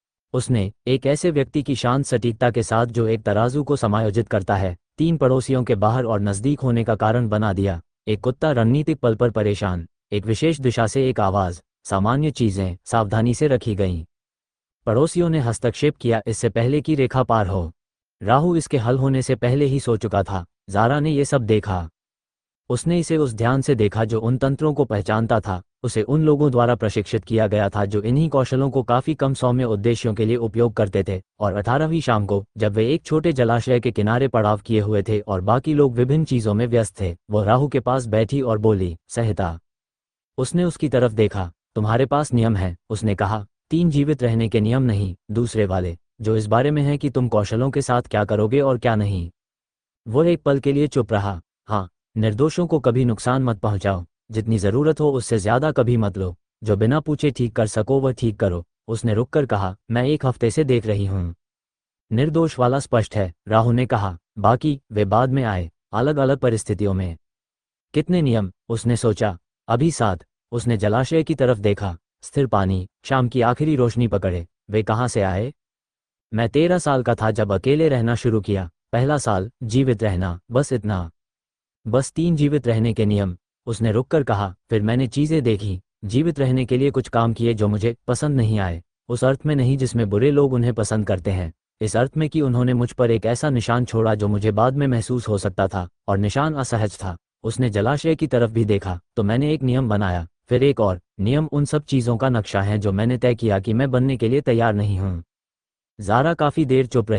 उसने एक ऐसे व्यक्ति की शांत सटीकता के साथ जो एक तराजू को समायोजित करता है, 3 पड़ोसियों के बाहर और नजदीक होने का कारण बना दिया। एक कुत्ता रणनीतिक पल पर परेशान, एक विशेष दिशा से एक आवाज, सामान्य चीजें सावधानी से रखी गईं। पड़ोसियों ने हस्तक्षेप किया इससे पहले कि रेखा पार हो। राहु इसके हल होने से पहले ही सो चुका था। ज़ारा ने ये सब देखा। उसने इसे उस ध्यान से देखा जो उन तंत्रों को पहचानता था। उसे उन लोगों द्वारा प्रशिक्षित किया गया था जो इन्हीं कौशलों को काफ़ी कम सौम्य उद्देश्यों के लिए उपयोग करते थे। और 18वीं शाम को, जब वे एक छोटे जलाशय के किनारे पड़ाव किए हुए थे और बाकी लोग विभिन्न चीज़ों में व्यस्त थे, वो राहु के पास बैठी और बोली, संहिता। उसने उसकी तरफ देखा। तुम्हारे पास नियम है, उसने कहा। 3 जीवित रहने के नियम नहीं, दूसरे वाले, जो इस बारे में है कि तुम कौशलों के साथ क्या करोगे और क्या नहीं। वो एक पल के लिए चुप रहा। हाँ, निर्दोषों को कभी नुकसान मत पहुंचाओ, जितनी ज़रूरत हो उससे ज़्यादा कभी मत लो, जो बिना पूछे ठीक कर सको वह ठीक करो। उसने रुककर कहा, मैं 1 हफ्ते से देख रही हूँ। निर्दोष वाला स्पष्ट है, राहु ने कहा, बाकी वे बाद में आए, अलग अलग परिस्थितियों में। कितने नियम, उसने सोचा। अभी 7। उसने जलाशय की तरफ देखा। स्थिर पानी, शाम की आखिरी रोशनी पकड़े। वे कहाँ से आए? मैं 13 साल का था जब अकेले रहना शुरू किया। पहला साल, जीवित रहना, बस इतना। बस 3 जीवित रहने के नियम। उसने रुककर कहा, फिर मैंने चीज़ें देखी, जीवित रहने के लिए कुछ काम किए जो मुझे पसंद नहीं आए। उस अर्थ में नहीं जिसमें बुरे लोग उन्हें पसंद करते हैं, इस अर्थ में कि उन्होंने मुझ पर एक ऐसा निशान छोड़ा जो मुझे बाद में महसूस हो सकता था, और निशान असहज था। उसने जलाशय की तरफ भी देखा, तो मैंने एक नियम बनाया, फिर एक और। नियम उन सब चीज़ों का नक्शा है जो मैंने तय किया कि मैं बनने के लिए तैयार नहीं हूँ। ज़ारा काफ़ी देर चुप रही।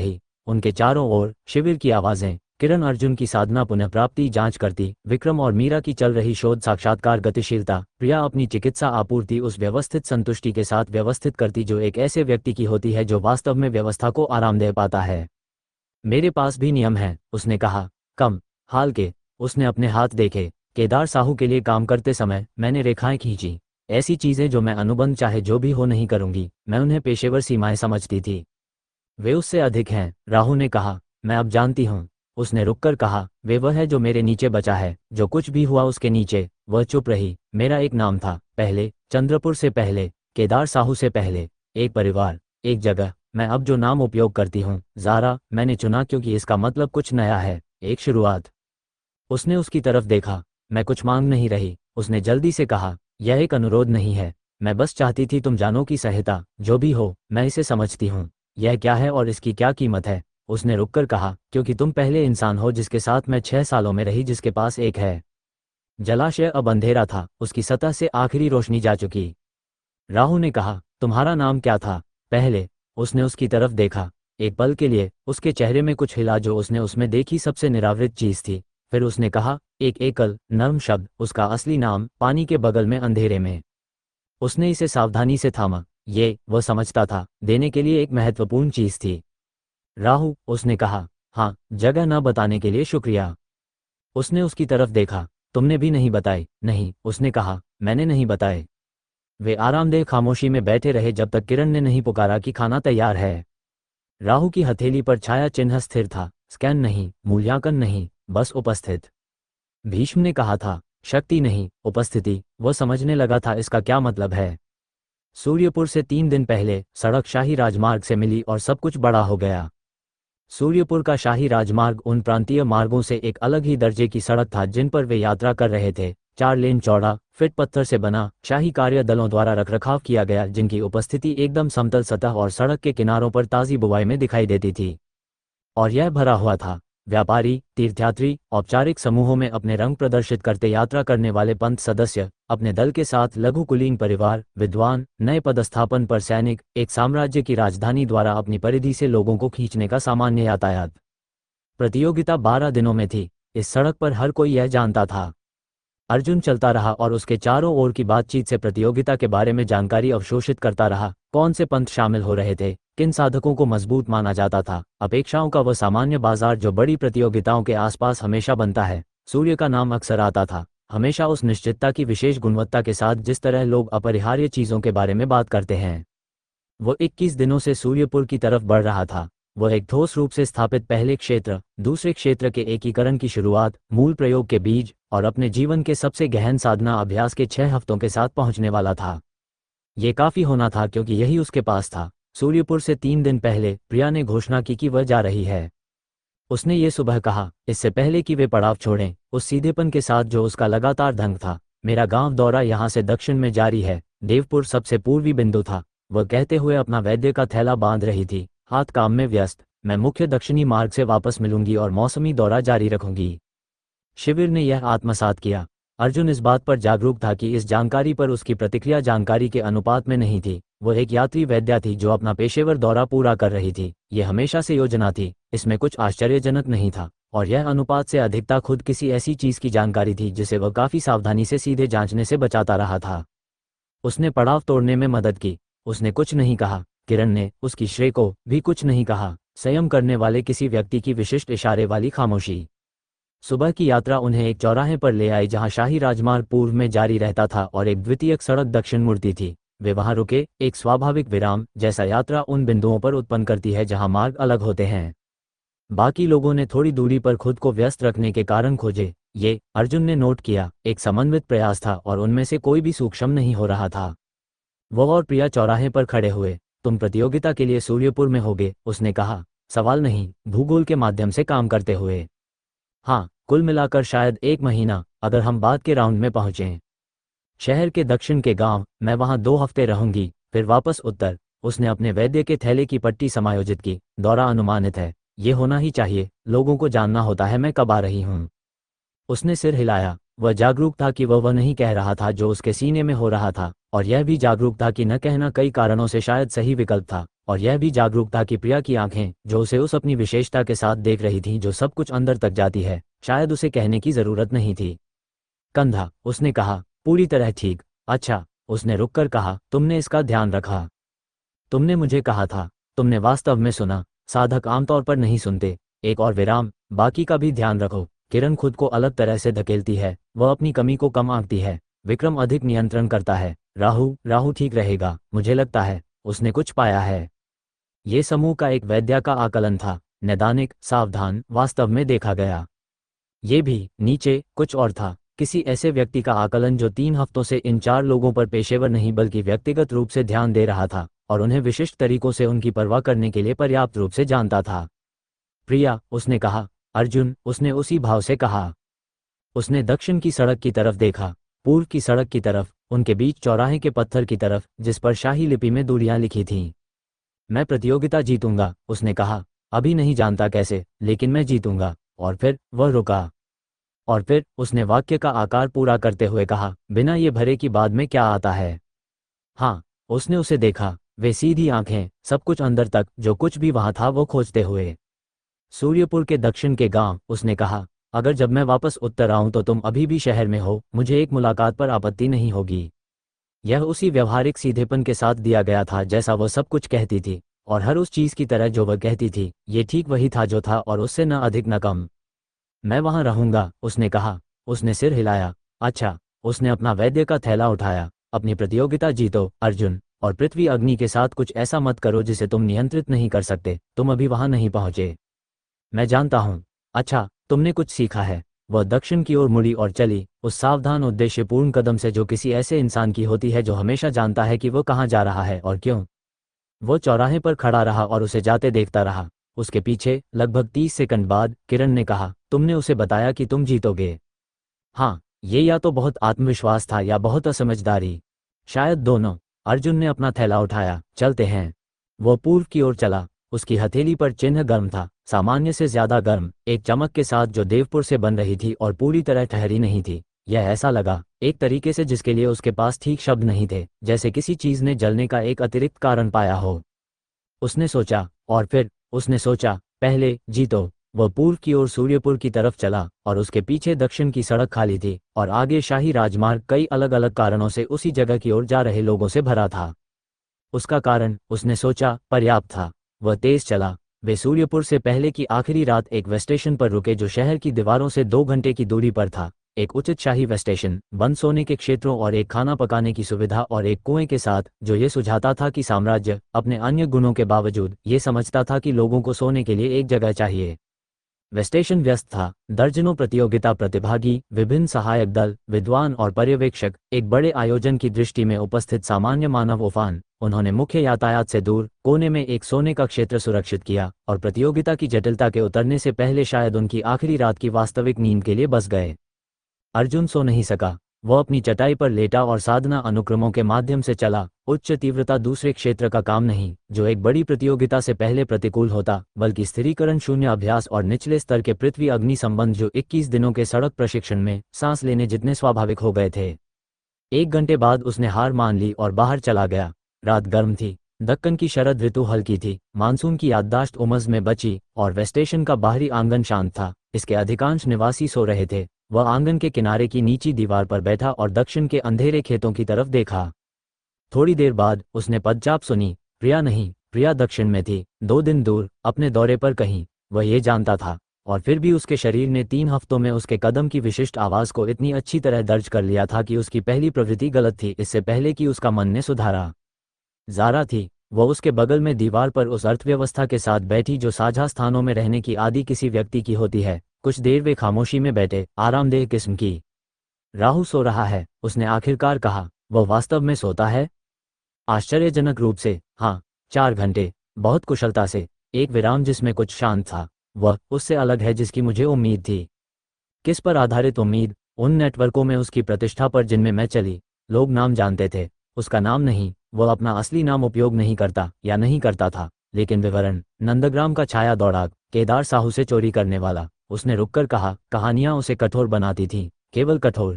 उनके चारों ओर शिविर की आवाज़ें, किरण अर्जुन की साधना पुनः प्राप्ति जांच करती, विक्रम और मीरा की चल रही शोध साक्षात्कार गतिशीलता, प्रिया अपनी चिकित्सा आपूर्ति उस व्यवस्थित संतुष्टि के साथ व्यवस्थित करती जो एक ऐसे व्यक्ति की होती है जो वास्तव में व्यवस्था को आरामदेह पाता है। मेरे पास भी नियम हैं, उसने कहा। कम हाल के, उसने अपने हाथ देखे। केदार साहू के लिए काम करते समय मैंने रेखाएं खींची। ऐसी चीजें जो मैं अनुबंध चाहे जो भी हो नहीं करूंगी, मैं उन्हें पेशेवर सीमाएं समझती थी। वे उससे अधिक हैं, राहु ने कहा। मैं अब जानती हूँ, उसने रुककर कहा। वे वह है जो मेरे नीचे बचा है, जो कुछ भी हुआ उसके नीचे। वह चुप रही। मेरा एक नाम था, पहले, चंद्रपुर से पहले, केदार साहू से पहले, एक परिवार, एक जगह। मैं अब जो नाम उपयोग करती हूँ, ज़ारा, मैंने चुना क्योंकि इसका मतलब कुछ नया है, एक शुरुआत। उसने उसकी तरफ देखा। मैं कुछ मांग नहीं रही, उसने जल्दी से कहा। यह एक अनुरोध नहीं है, मैं बस चाहती थी तुम जानो कि सहायता जो भी हो, मैं इसे समझती हूँ। यह क्या है और इसकी क्या कीमत है? उसने रुककर कहा, क्योंकि तुम पहले इंसान हो जिसके साथ मैं 6 सालों में रही, जिसके पास एक है। जलाशय अब अंधेरा था, उसकी सतह से आखिरी रोशनी जा चुकी। राहु ने कहा, तुम्हारा नाम क्या था? पहले। उसने उसकी तरफ देखा। एक पल के लिए उसके चेहरे में कुछ हिला जो उसने उसमें देखी सबसे निरावृत चीज थी। फिर उसने कहा, एक एकल नर्म शब्द, उसका असली नाम, पानी के बगल में अंधेरे में। उसने इसे सावधानी से थामा। ये, वह समझता था, देने के लिए एक महत्वपूर्ण चीज थी। राहु, उसने कहा। हाँ, जगह न बताने के लिए शुक्रिया। उसने उसकी तरफ देखा। तुमने भी नहीं बताए? नहीं, उसने कहा, मैंने नहीं बताए। वे आरामदेह खामोशी में बैठे रहे जब तक किरण ने नहीं पुकारा कि खाना तैयार है। राहु की हथेली पर छाया चिन्ह स्थिर था, स्कैन नहीं, मूल्यांकन नहीं, बस उपस्थित। भीष्म ने कहा था, शक्ति नहीं, उपस्थिति। वह समझने लगा था इसका क्या मतलब है। सूर्यपुर से 3 दिन पहले सड़क शाही राजमार्ग से मिली और सब कुछ बड़ा हो गया। सूर्यपुर का शाही राजमार्ग उन प्रांतीय मार्गों से एक अलग ही दर्जे की सड़क था जिन पर वे यात्रा कर रहे थे। 4 लेन चौड़ा, फिट पत्थर से बना, शाही कार्य दलों द्वारा रखरखाव किया गया, जिनकी उपस्थिति एकदम समतल सतह और सड़क के किनारों पर ताज़ी बुवाई में दिखाई देती थी। और यह भरा हुआ था। व्यापारी, तीर्थयात्री, औपचारिक समूहों में अपने रंग प्रदर्शित करते यात्रा करने वाले पंथ सदस्य, अपने दल के साथ लघु कुलीन परिवार, विद्वान, नए पदस्थापन पर सैनिक, एक साम्राज्य की राजधानी द्वारा अपनी परिधि से लोगों को खींचने का सामान्य यातायात। प्रतियोगिता 12 दिनों में थी। इस सड़क पर हर कोई यह जानता था। अर्जुन चलता रहा और उसके चारों ओर की बातचीत से प्रतियोगिता के बारे में जानकारी अवशोषित करता रहा। कौन से पंथ शामिल हो रहे थे, किन साधकों को मजबूत माना जाता था, अपेक्षाओं का वह सामान्य बाजार जो बड़ी प्रतियोगिताओं के आसपास हमेशा बनता है। सूर्य का नाम अक्सर आता था, हमेशा उस निश्चितता की विशेष गुणवत्ता के साथ जिस तरह लोग अपरिहार्य चीज़ों के बारे में बात करते हैं। वो 21 दिनों से सूर्यपुर की तरफ बढ़ रहा था। वह एक ठोस रूप से स्थापित पहले क्षेत्र, दूसरे क्षेत्र के एकीकरण की शुरुआत, मूल प्रयोग के बीज, और अपने जीवन के सबसे गहन साधना अभ्यास के 6 हफ्तों के साथ पहुंचने वाला था। ये काफ़ी होना था क्योंकि यही उसके पास था। सूर्यपुर से 3 दिन पहले प्रिया ने घोषणा की कि वह जा रही है। उसने ये सुबह कहा, इससे पहले कि वे पड़ाव छोड़ें, उस सीधेपन के साथ जो उसका लगातार ढंग था। मेरा गांव दौरा यहाँ से दक्षिण में जारी है। देवपुर सबसे पूर्वी बिंदु था। वह कहते हुए अपना वैद्य का थैला बांध रही थी, हाथ काम में व्यस्त। मैं मुख्य दक्षिणी मार्ग से वापस मिलूंगी और मौसमी दौरा जारी रखूंगी। शिविर ने यह आत्मसात किया। अर्जुन इस बात पर जागरूक था कि इस जानकारी पर उसकी प्रतिक्रिया जानकारी के अनुपात में नहीं थी। वह एक यात्री वैद्या थी जो अपना पेशेवर दौरा पूरा कर रही थी। यह हमेशा से योजना थी, इसमें कुछ आश्चर्यजनक नहीं था। और यह अनुपात से अधिकता खुद किसी ऐसी चीज की जानकारी थी जिसे वह काफी सावधानी से सीधे जांचने से बचाता रहा था। उसने पड़ाव तोड़ने में मदद की। उसने कुछ नहीं कहा। किरण ने उसकी श्रेय को भी कुछ नहीं कहा। संयम करने वाले किसी व्यक्ति की विशिष्ट इशारे वाली खामोशी। सुबह की यात्रा उन्हें एक चौराहे पर ले आई जहां शाही राजमार्ग पूर्व में जारी रहता था और एक द्वितीयक सड़क दक्षिण मुड़ती थी। वे वहां रुके, एक स्वाभाविक विराम जैसा यात्रा उन बिंदुओं पर उत्पन्न करती है जहां मार्ग अलग होते हैं। बाकी लोगों ने थोड़ी दूरी पर खुद को व्यस्त रखने के कारण खोजे। ये, अर्जुन ने नोट किया, एक समन्वित प्रयास था और उनमें से कोई भी सूक्ष्म नहीं हो रहा था। वो और प्रिया चौराहे पर खड़े हुए। तुम प्रतियोगिता के लिए सूर्यपुर में होगे, उसने कहा। सवाल नहीं, भूगोल के माध्यम से काम करते हुए। हाँ, कुल मिलाकर शायद 1 महीना, अगर हम बाद के राउंड में पहुंचें। शहर के दक्षिण के गांव, मैं वहां 2 हफ्ते रहूंगी, फिर वापस उत्तर। उसने अपने वैद्य के थैले की पट्टी समायोजित की। दौरा अनुमानित है, ये होना ही चाहिए, लोगों को जानना होता है मैं कब आ रही हूँ। उसने सिर हिलाया। वह जागरूक था कि वह नहीं कह रहा था जो उसके सीने में हो रहा था, और यह भी जागरूक था कि न कहना कई कारणों से शायद सही विकल्प था। और यह भी जागरूकता की प्रिया की आंखें जो उसे उस अपनी विशेषता के साथ देख रही थीं जो सब कुछ अंदर तक जाती है, शायद उसे कहने की जरूरत नहीं थी। कंधा, उसने कहा, पूरी तरह ठीक। अच्छा, उसने रुककर कहा, तुमने इसका ध्यान रखा? तुमने मुझे कहा था। तुमने वास्तव में सुना? साधक आमतौर पर नहीं सुनते। एक और विराम, बाकी का भी ध्यान रखो। किरण खुद को अलग तरह से धकेलती है, वह अपनी कमी को कम आंकती है। विक्रम अधिक नियंत्रण करता है। राहु राहु ठीक रहेगा, मुझे लगता है उसने कुछ पाया है। ये समूह का एक वैद्य का आकलन था, नैदानिक, सावधान, वास्तव में देखा गया। ये भी नीचे कुछ और था, किसी ऐसे व्यक्ति का आकलन जो 3 हफ्तों से इन 4 लोगों पर पेशेवर नहीं बल्कि व्यक्तिगत रूप से ध्यान दे रहा था और उन्हें विशिष्ट तरीकों से उनकी परवाह करने के लिए पर्याप्त रूप से जानता था। प्रिया, उसने कहा। अर्जुन, उसने उसी भाव से कहा। उसने दक्षिण की सड़क की तरफ देखा, पूर्व की सड़क की तरफ, उनके बीच चौराहे के पत्थर की तरफ जिस पर शाही लिपि में दूरियां लिखी थीं। मैं प्रतियोगिता जीतूंगा, उसने कहा। अभी नहीं जानता कैसे, लेकिन मैं जीतूंगा। और फिर वह रुका। और फिर उसने वाक्य का आकार पूरा करते हुए कहा, बिना ये भरे कि बाद में क्या आता है। हाँ, उसने उसे देखा, वे सीधी आंखें, सब कुछ अंदर तक, जो कुछ भी वहां था वो खोजते हुए। सूर्यपुर के दक्षिण के गांव, उसने कहा। अगर जब मैं वापस उत्तर आऊं तो तुम अभी भी शहर में हो, मुझे एक मुलाकात पर आपत्ति नहीं होगी। यह उसी व्यवहारिक सीधेपन के साथ दिया गया था जैसा वह सब कुछ कहती थी, और हर उस चीज की तरह जो वह कहती थी, ये ठीक वही था जो था और उससे न अधिक न कम। मैं वहां रहूंगा, उसने कहा। उसने सिर हिलाया। अच्छा। उसने अपना वैद्य का थैला उठाया। अपनी प्रतियोगिता जीतो, अर्जुन, और पृथ्वी अग्नि के साथ कुछ ऐसा मत करो जिसे तुम नियंत्रित नहीं कर सकते। तुम अभी वहां नहीं पहुंचे। मैं जानता हूं। अच्छा, तुमने कुछ सीखा है। वह दक्षिण की ओर मुड़ी और चली, उस सावधान उद्देश्यपूर्ण कदम से जो किसी ऐसे इंसान की होती है जो हमेशा जानता है कि वो कहाँ जा रहा है और क्यों। वो चौराहे पर खड़ा रहा और उसे जाते देखता रहा। उसके पीछे लगभग 30 सेकंड बाद किरण ने कहा, तुमने उसे बताया कि तुम जीतोगे? हाँ, ये या तो बहुत आत्मविश्वास था या बहुत असमझदारी, शायद दोनों। अर्जुन ने अपना थैला उठाया। चलते हैं। वो पूर्व की ओर चला। उसकी हथेली पर चिन्ह गर्म था, सामान्य से ज्यादा गर्म, एक चमक के साथ जो देवपुर से बन रही थी और पूरी तरह ठहरी नहीं थी। यह ऐसा लगा, एक तरीके से जिसके लिए उसके पास ठीक शब्द नहीं थे, जैसे किसी चीज ने जलने का एक अतिरिक्त कारण पाया हो। उसने सोचा, और फिर उसने सोचा, पहले जीतो। वह पूर्व की ओर सूर्यपुर की तरफ चला और उसके पीछे दक्षिण की सड़क खाली थी और आगे शाही राजमार्ग कई अलग अलग कारणों से उसी जगह की ओर जा रहे लोगों से भरा था। उसका कारण, उसने सोचा, पर्याप्त था। वह तेज चला। वे सूर्यपुर से पहले की आखिरी रात एक वेस्टेशन पर रुके जो शहर की दीवारों से 2 घंटे की दूरी पर था। एक उचित शाही वेस्टेशन, बंद सोने के क्षेत्रों और एक खाना पकाने की सुविधा और एक कुएं के साथ जो ये सुझाता था कि साम्राज्य, अपने अन्य गुणों के बावजूद, ये समझता था कि लोगों को सोने के लिए एक जगह चाहिए। वे स्टेशन व्यस्त था। दर्जनों प्रतियोगिता प्रतिभागी, विभिन्न सहायक दल, विद्वान और पर्यवेक्षक, एक बड़े आयोजन की दृष्टि में उपस्थित सामान्य मानव उफान। उन्होंने मुख्य यातायात से दूर कोने में एक सोने का क्षेत्र सुरक्षित किया और प्रतियोगिता की जटिलता के उतरने से पहले शायद उनकी आखिरी रात की वास्तविक नींद के लिए बस गए। अर्जुन सो नहीं सका। वह अपनी चटाई पर लेटा और साधना अनुक्रमों के माध्यम से चला। उच्च तीव्रता दूसरे क्षेत्र का काम नहीं, जो एक बड़ी प्रतियोगिता से पहले प्रतिकूल होता, बल्कि स्थिरीकरण शून्य अभ्यास और निचले स्तर के पृथ्वी अग्नि संबंध जो 21 दिनों के सड़क प्रशिक्षण में सांस लेने जितने स्वाभाविक हो गए थे। 1 घंटे बाद उसने हार मान ली और बाहर चला गया। रात गर्म थी। दक्कन की शरद ऋतु हल्की थी। मानसून की याददाश्त उमस में बची और वेस्टेशन का बाहरी आंगन शांत था। इसके अधिकांश निवासी सो रहे थे। वह आंगन के किनारे की नीची दीवार पर बैठा और दक्षिण के अंधेरे खेतों की तरफ देखा। थोड़ी देर बाद उसने पदचाप सुनी। प्रिया नहीं, प्रिया दक्षिण में थी, 2 दिन दूर, अपने दौरे पर कहीं। वह ये जानता था, और फिर भी उसके शरीर ने 3 हफ्तों में उसके कदम की विशिष्ट आवाज को इतनी अच्छी तरह दर्ज कर लिया था कि उसकी पहली प्रवृत्ति गलत थी इससे पहले कि उसका मन ने सुधारा। ज़ारा थी। वह उसके बगल में दीवार पर उस अर्थव्यवस्था के साथ बैठी जो साझा स्थानों में रहने की आदि किसी व्यक्ति की होती है। कुछ देर वे खामोशी में बैठे, आरामदेह किस्म की। राहु सो रहा है, उसने आखिरकार कहा। वह वास्तव में सोता है? आश्चर्यजनक रूप से, हाँ। 4 घंटे, बहुत कुशलता से। एक विराम जिसमें कुछ शांत था। वह उससे अलग है जिसकी मुझे उम्मीद थी। किस पर आधारित उम्मीद? उन नेटवर्कों में उसकी प्रतिष्ठा पर जिनमें मैं चली। लोग नाम जानते थे, उसका नाम नहीं। वह अपना असली नाम उपयोग नहीं करता या नहीं करता था, लेकिन विवरण, नंदग्राम का छाया दौड़ाक, केदार साहू से चोरी करने वाला। उसने रुककर कहा, कहानियां उसे कठोर बनाती थीं, केवल कठोर।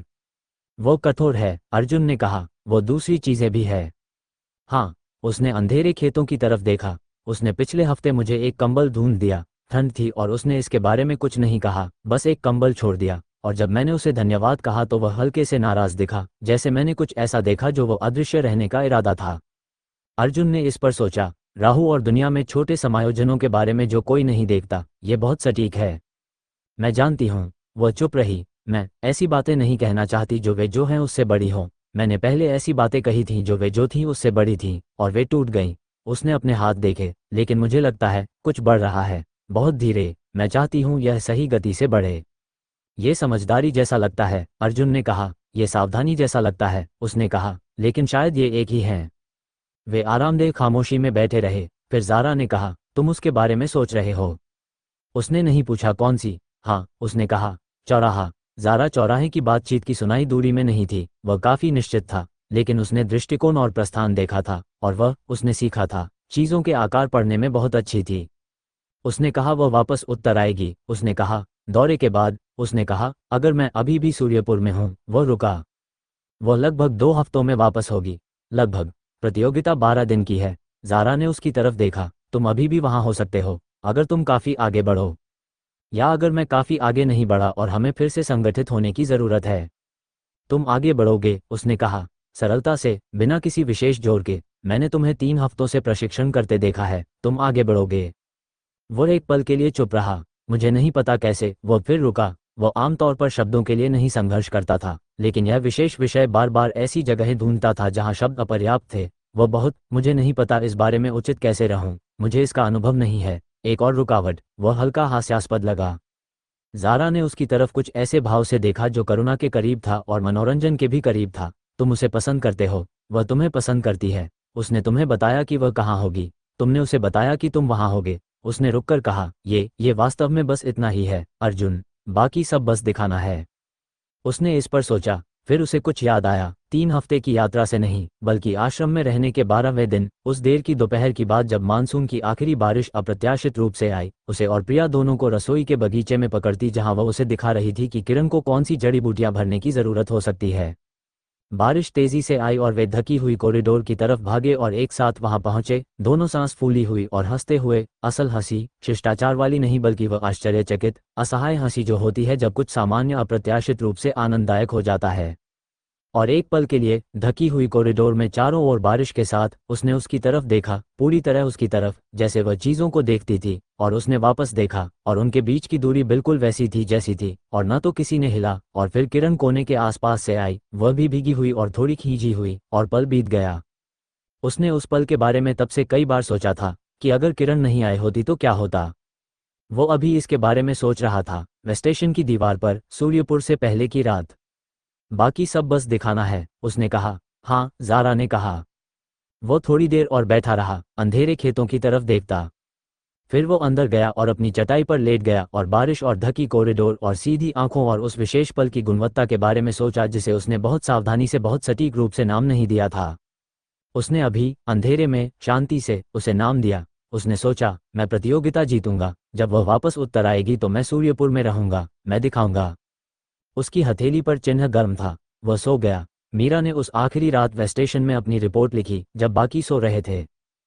वो कठोर है, अर्जुन ने कहा, वो दूसरी चीजें भी है। हाँ। उसने अंधेरे खेतों की तरफ देखा। उसने पिछले हफ्ते मुझे एक कंबल ढूंढ दिया। ठंड थी और उसने इसके बारे में कुछ नहीं कहा, बस एक कंबल छोड़ दिया। और जब मैंने उसे धन्यवाद कहा तो वह हल्के से नाराज दिखा, जैसे मैंने कुछ ऐसा देखा जो वो अदृश्य रहने का इरादा था। अर्जुन ने इस पर सोचा। राहु और दुनिया में छोटे समायोजनों के बारे में जो कोई नहीं देखता, ये बहुत सटीक है। मैं जानती हूँ। वह चुप रही। मैं ऐसी बातें नहीं कहना चाहती जो वे जो हैं उससे बड़ी हों। मैंने पहले ऐसी बातें कही थीं जो वे जो थीं उससे बड़ी थीं, और वे टूट गईं। उसने अपने हाथ देखे। लेकिन मुझे लगता है कुछ बढ़ रहा है, बहुत धीरे। मैं चाहती हूँ यह सही गति से बढ़े। ये समझदारी जैसा लगता है, अर्जुन ने कहा। ये सावधानी जैसा लगता है, उसने कहा। लेकिन शायद ये एक ही हैं। वे आरामदेह खामोशी में बैठे रहे। फिर ज़ारा ने कहा, तुम उसके बारे में सोच रहे हो? उसने नहीं पूछा कौन सी। हाँ, उसने कहा, चौराहा। ज़ारा चौराहे की बातचीत की सुनाई दूरी में नहीं थी, वह काफ़ी निश्चित था। लेकिन उसने दृष्टिकोण और प्रस्थान देखा था, और वह उसने सीखा था। चीज़ों के आकार पढ़ने में बहुत अच्छी थी। उसने कहा वह वापस उत्तर आएगी, उसने कहा। दौरे के बाद उसने कहा, अगर मैं अभी भी सूर्यपुर में हूँ। वह रुका। वह लगभग 2 हफ्तों में वापस होगी। लगभग। प्रतियोगिता 12 दिन की है। ज़ारा ने उसकी तरफ देखा। तुम अभी भी वहाँ हो सकते हो, अगर तुम काफ़ी आगे बढ़ो। या अगर मैं काफ़ी आगे नहीं बढ़ा और हमें फिर से संगठित होने की ज़रूरत है। तुम आगे बढ़ोगे, उसने कहा। सरलता से, बिना किसी विशेष जोर के। मैंने तुम्हें 3 हफ्तों से प्रशिक्षण करते देखा है, तुम आगे बढ़ोगे। वो एक पल के लिए चुप रहा। मुझे नहीं पता कैसे, वो फिर रुका। वो आमतौर पर शब्दों के लिए नहीं संघर्ष करता था, लेकिन यह विशेष विषय बार बार ऐसी जगहें ढूंढता था जहां शब्द अपर्याप्त थे। वो बहुत, मुझे नहीं पता इस बारे में उचित कैसे रहूं, मुझे इसका अनुभव नहीं है। एक और रुकावट। वह हल्का हास्यास्पद लगा। ज़ारा ने उसकी तरफ कुछ ऐसे भाव से देखा जो करुणा के करीब था और मनोरंजन के भी करीब था। तुम उसे पसंद करते हो, वह तुम्हें पसंद करती है। उसने तुम्हें बताया कि वह कहाँ होगी? तुमने उसे बताया कि तुम वहाँ होगे? उसने रुककर कहा, ये वास्तव में बस इतना ही है, अर्जुन। बाकी सब बस दिखाना है। उसने इस पर सोचा। फिर उसे कुछ याद आया। 3 हफ्ते की यात्रा से नहीं, बल्कि आश्रम में रहने के 12वें दिन, उस देर की दोपहर की बात जब मानसून की आखिरी बारिश अप्रत्याशित रूप से आई। उसे और प्रिया दोनों को रसोई के बगीचे में पकड़ती, जहां वह उसे दिखा रही थी कि किरण को कौन सी जड़ी बूटियां भरने की जरूरत हो सकती है। बारिश तेजी से आई और वे धकी हुई कॉरिडोर की तरफ भागे और एक साथ वहां पहुंचे। दोनों सांस फूली हुई और हंसते हुए। असल हंसी, शिष्टाचार वाली नहीं, बल्कि वह आश्चर्यचकित, असहाय हंसी जो होती है जब कुछ सामान्य अप्रत्याशित रूप से आनंददायक हो जाता है। और एक पल के लिए, ढकी हुई कॉरिडोर में चारों ओर बारिश के साथ, उसने उसकी तरफ देखा, पूरी तरह उसकी तरफ, जैसे वह चीज़ों को देखती थी। और उसने वापस देखा, और उनके बीच की दूरी बिल्कुल वैसी थी जैसी थी, और न तो किसी ने हिला। और फिर किरण कोने के आसपास से आई, वह भी भीगी हुई और थोड़ी खींची हुई, और पल बीत गया। उसने उस पल के बारे में तब से कई बार सोचा था, कि अगर किरण नहीं आई होती तो क्या होता। वो अभी इसके बारे में सोच रहा था, वे स्टेशन की दीवार पर, सूर्यपुर से पहले की रात। बाकी सब बस दिखाना है, उसने कहा। हाँ, ज़ारा ने कहा। वो थोड़ी देर और बैठा रहा, अंधेरे खेतों की तरफ देखता। फिर वो अंदर गया और अपनी चटाई पर लेट गया और बारिश और ढकी कॉरिडोर और सीधी आंखों और उस विशेष पल की गुणवत्ता के बारे में सोचा जिसे उसने बहुत सावधानी से, बहुत सटीक रूप से नाम नहीं दिया था। उसने अभी, अंधेरे में, शांति से, उसे नाम दिया। उसने सोचा, मैं प्रतियोगिता जीतूंगा। जब वह वापस उत्तर आएगी तो मैं सूर्यपुर में रहूंगा, मैं दिखाऊंगा। उसकी हथेली पर चिन्ह गर्म था। वह सो गया। मीरा ने उस आखिरी रात वे स्टेशन में अपनी रिपोर्ट लिखी जब बाकी सो रहे थे।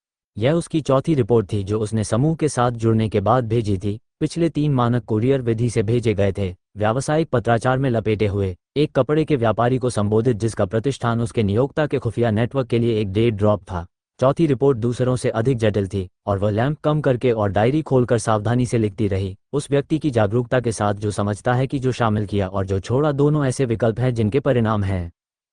यह उसकी चौथी रिपोर्ट थी जो उसने समूह के साथ जुड़ने के बाद भेजी थी। पिछले 3 मानक कुरियर विधि से भेजे गए थे, व्यावसायिक पत्राचार में लपेटे हुए। एक कपड़े के व्यापारी को संबोधित जिसका प्रतिष्ठान उसके नियोक्ता के खुफिया नेटवर्क के लिए एक डेट ड्रॉप था। चौथी रिपोर्ट दूसरों से अधिक जटिल थी, और वह लैंप कम करके और डायरी खोलकर सावधानी से लिखती रही, उस व्यक्ति की जागरूकता के साथ जो समझता है कि जो शामिल किया और जो छोड़ा दोनों ऐसे विकल्प हैं जिनके परिणाम हैं।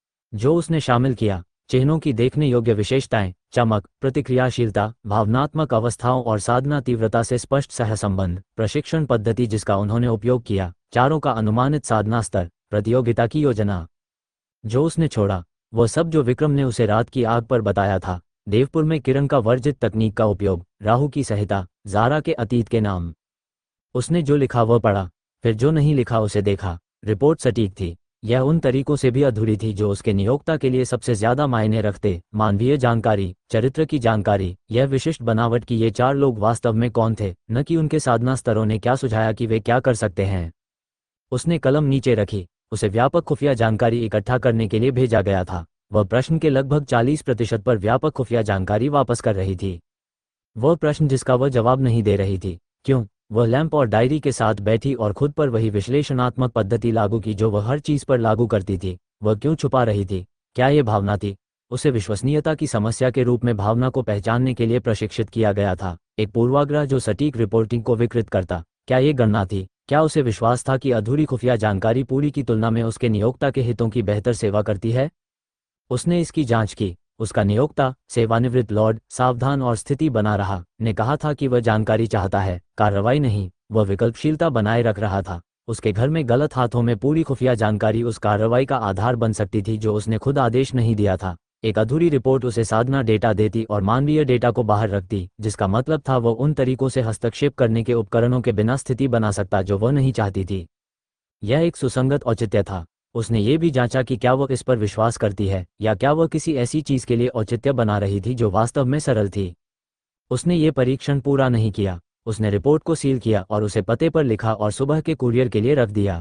जो उसने शामिल किया, चिन्हों की देखने योग्य विशेषताएं, चमक, प्रतिक्रियाशीलता, भावनात्मक अवस्थाओं और साधना तीव्रता से स्पष्ट सहसंबंध, प्रशिक्षण पद्धति जिसका उन्होंने उपयोग किया, चारों का अनुमानित साधना स्तर, प्रतियोगिता की योजना। जो उसने छोड़ा, वह सब जो विक्रम ने उसे रात की आग पर बताया था। देवपुर में किरण का वर्जित तकनीक का उपयोग, राहु की संहिता, ज़ारा के अतीत के नाम। उसने जो लिखा वह पढ़ा, फिर जो नहीं लिखा उसे देखा। रिपोर्ट सटीक थी। यह उन तरीकों से भी अधूरी थी जो उसके नियोक्ता के लिए सबसे ज्यादा मायने रखते, मानवीय जानकारी, चरित्र की जानकारी, यह विशिष्ट बनावट कि ये 4 लोग वास्तव में कौन थे, न कि उनके साधना स्तरों ने क्या सुझाया कि वे क्या कर सकते हैं। उसने कलम नीचे रखी। उसे व्यापक खुफिया जानकारी इकट्ठा करने के लिए भेजा गया था। वह प्रश्न के लगभग 40% पर व्यापक खुफिया जानकारी वापस कर रही थी। वह प्रश्न जिसका वह जवाब नहीं दे रही थी। क्यों? वह लैंप और डायरी के साथ बैठी और खुद पर वही विश्लेषणात्मक पद्धति लागू की जो वह हर चीज़ पर लागू करती थी। वह क्यों छुपा रही थी? क्या ये भावना थी? उसे विश्वसनीयता की समस्या के रूप में भावना को पहचानने के लिए प्रशिक्षित किया गया था, एक पूर्वाग्रह जो सटीक रिपोर्टिंग को विकृत करता। क्या ये गणना थी? क्या उसे विश्वास था कि अधूरी खुफिया जानकारी पूरी की तुलना में उसके नियोक्ता के हितों की बेहतर सेवा करती है? उसने इसकी जांच की। उसका नियोक्ता, सेवानिवृत्त लॉर्ड, सावधान और स्थिति बना रहा, ने कहा था कि वह जानकारी चाहता है, कार्रवाई नहीं। वह विकल्पशीलता बनाए रख रहा था। उसके घर में गलत हाथों में पूरी खुफिया जानकारी उस कार्रवाई का आधार बन सकती थी जो उसने खुद आदेश नहीं दिया था। एक अधूरी रिपोर्ट उसे साधना डेटा देती और मानवीय डेटा को बाहर रखती, जिसका मतलब था वह उन तरीकों से हस्तक्षेप करने के उपकरणों के बिना स्थिति बना सकता जो वह नहीं चाहती थी। यह एक सुसंगत औचित्य था। उसने ये भी जांचा कि क्या वह इस पर विश्वास करती है या क्या वह किसी ऐसी चीज़ के लिए औचित्य बना रही थी जो वास्तव में सरल थी। उसने ये परीक्षण पूरा नहीं किया। उसने रिपोर्ट को सील किया और उसे पते पर लिखा और सुबह के कुरियर के लिए रख दिया।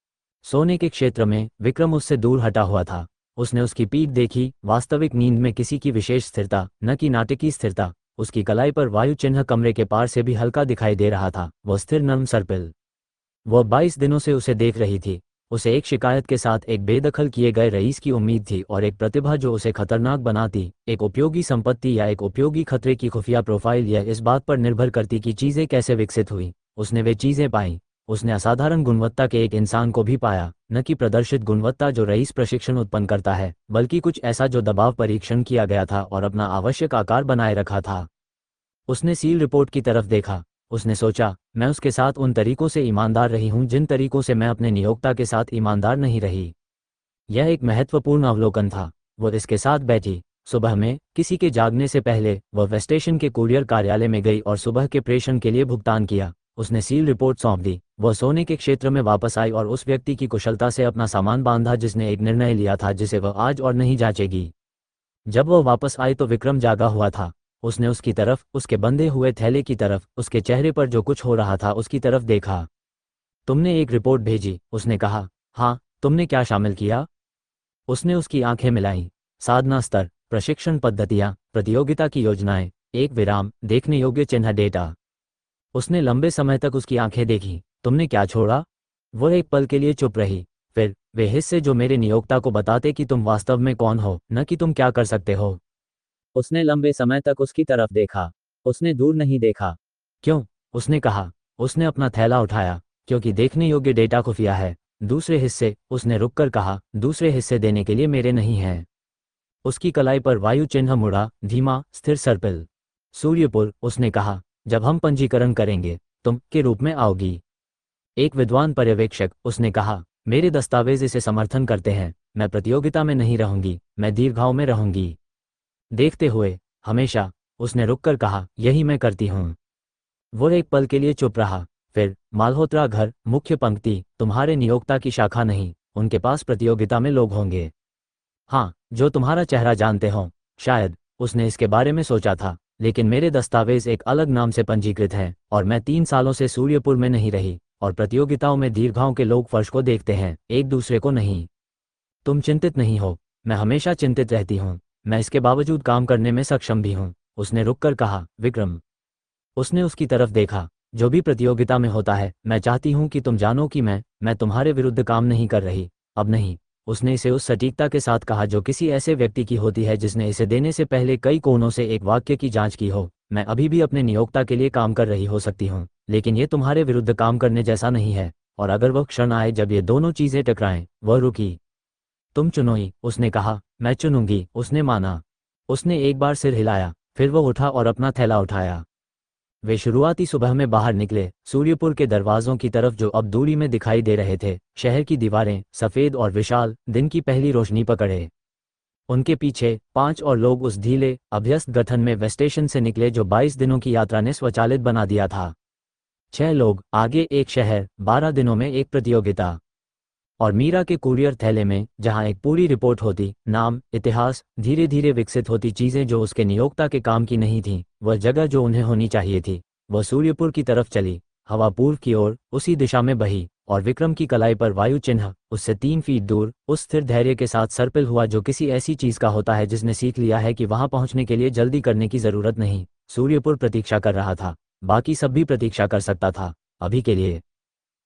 सोने के क्षेत्र में विक्रम उससे दूर हटा हुआ था। उसने उसकी पीठ देखी, वास्तविक नींद में किसी की विशेष स्थिरता, न कि नाटकीय स्थिरता। उसकी कलाई पर वायु चिन्ह कमरे के पार से भी हल्का दिखाई दे रहा था। वह स्थिर नर्म सर्पिल। वह 22 दिनों से उसे देख रही थी। उसे एक शिकायत के साथ एक बेदखल किए गए रईस की उम्मीद थी और एक प्रतिभा जो उसे खतरनाक बनाती, एक उपयोगी संपत्ति या एक उपयोगी खतरे की खुफिया प्रोफाइल। यह इस बात पर निर्भर करती कि चीज़ें कैसे विकसित हुई। उसने वे चीज़ें पाईं। उसने असाधारण गुणवत्ता के एक इंसान को भी पाया, न कि प्रदर्शित गुणवत्ता जो रईस प्रशिक्षण उत्पन्न करता है, बल्कि कुछ ऐसा जो दबाव परीक्षण किया गया था और अपना आवश्यक आकार बनाए रखा था। उसने सील रिपोर्ट की तरफ देखा। उसने सोचा, मैं उसके साथ उन तरीकों से ईमानदार रही हूं जिन तरीकों से मैं अपने नियोक्ता के साथ ईमानदार नहीं रही। यह एक महत्वपूर्ण अवलोकन था। वो इसके साथ बैठी। सुबह में, किसी के जागने से पहले, वह वेस्टेशन के कुरियर कार्यालय में गई और सुबह के प्रेषण के लिए भुगतान किया। उसने सील रिपोर्ट सौंप दी। वह सोने के क्षेत्र में वापस आई और उस व्यक्ति की कुशलता से अपना सामान बांधा जिसने एक निर्णय लिया था जिसे वह आज और नहीं जांचेगी। जब वह वापस आई तो विक्रम जागा हुआ था। उसने उसकी तरफ, उसके बंधे हुए थैले की तरफ, उसके चेहरे पर जो कुछ हो रहा था उसकी तरफ देखा। तुमने एक रिपोर्ट भेजी, उसने कहा। हाँ, तुमने क्या शामिल किया? उसने उसकी आंखें मिलाईं। साधना स्तर, प्रशिक्षण पद्धतियां, प्रतियोगिता की योजनाएं, एक विराम, देखने योग्य चिन्ह डेटा। उसने लंबे समय तक उसकी आंखें देखी। तुमने क्या छोड़ा? वह एक पल के लिए चुप रही। फिर, वे हिस्से जो मेरे नियोक्ता को बताते कि तुम वास्तव में कौन हो, न कि तुम क्या कर सकते हो। उसने लंबे समय तक उसकी तरफ देखा। उसने दूर नहीं देखा। क्यों? उसने कहा। उसने अपना थैला उठाया। क्योंकि देखने योग्य डेटा खुफिया है। दूसरे हिस्से, उसने रुककर कहा, दूसरे हिस्से देने के लिए मेरे नहीं हैं। उसकी कलाई पर वायु चिन्ह मुड़ा, धीमा, स्थिर सर्पिल। सूर्यपुर, उसने कहा, जब हम पंजीकरण करेंगे, तुम के रूप में आओगी। एक विद्वान पर्यवेक्षक, उसने कहा, मेरे दस्तावेज इसे समर्थन करते हैं। मैं प्रतियोगिता में नहीं रहूंगी, मैं दीर्घाव में रहूंगी। देखते हुए, हमेशा, उसने रुककर कहा, यही मैं करती हूँ। वो एक पल के लिए चुप रहा। फिर, माल्होत्रा घर, मुख्य पंक्ति, तुम्हारे नियोक्ता की शाखा नहीं, उनके पास प्रतियोगिता में लोग होंगे। हाँ, जो तुम्हारा चेहरा जानते हों, शायद। उसने इसके बारे में सोचा था, लेकिन मेरे दस्तावेज एक अलग नाम से पंजीकृत हैं, और मैं 3 सालों से सूर्यपुर में नहीं रही, और प्रतियोगिताओं में दीर्घाओं के लोग फर्श को देखते हैं, एक दूसरे को नहीं। तुम चिंतित नहीं हो। मैं हमेशा चिंतित रहती हूँ। मैं इसके बावजूद काम करने में सक्षम भी हूँ। उसने रुककर कहा, विक्रम। उसने उसकी तरफ देखा। जो भी प्रतियोगिता में होता है, मैं चाहती हूँ कि तुम जानो कि मैं तुम्हारे विरुद्ध काम नहीं कर रही। अब नहीं। उसने इसे उस सटीकता के साथ कहा जो किसी ऐसे व्यक्ति की होती है जिसने इसे देने से पहले कई कोनों से एक वाक्य की जांच की हो। मैं अभी भी अपने नियोक्ता के लिए काम कर रही हो सकती हूँ, लेकिन ये तुम्हारे विरुद्ध काम करने जैसा नहीं है। और अगर वह क्षण आए जब ये दोनों चीज़ें टकराएं। वह रुकी। तुम चुनोई, उसने कहा। मैं चुनूंगी, उसने माना। उसने एक बार सिर हिलाया। फिर वह उठा और अपना थैला उठाया। वे शुरुआती सुबह में बाहर निकले, सूर्यपुर के दरवाजों की तरफ जो अब दूरी में दिखाई दे रहे थे। शहर की दीवारें, सफ़ेद और विशाल, दिन की पहली रोशनी पकड़े। उनके पीछे 5 और लोग उस ढीले, अभ्यस्त गठन में वेस्टेशन से निकले जो 22 दिनों की यात्रा ने स्वचालित बना दिया था। 6 लोग, आगे एक शहर, 12 दिनों में एक प्रतियोगिता। और मीरा के कुरियर थैले में, जहां एक पूरी रिपोर्ट होती, नाम, इतिहास, धीरे धीरे विकसित होती चीजें जो उसके नियोक्ता के काम की नहीं थीं, वह जगह जो उन्हें होनी चाहिए थी। वह सूर्यपुर की तरफ चली। हवा पूर्व की ओर, उसी दिशा में बही, और विक्रम की कलाई पर वायु चिन्ह, उससे 3 फीट दूर, उस स्थिर धैर्य के साथ सर्पिल हुआ जो किसी ऐसी चीज का होता है जिसने सीख लिया है कि वहां पहुंचने के लिए जल्दी करने की जरूरत नहीं। सूर्यपुर प्रतीक्षा कर रहा था, बाकी सब भी प्रतीक्षा कर सकता था। अभी के लिए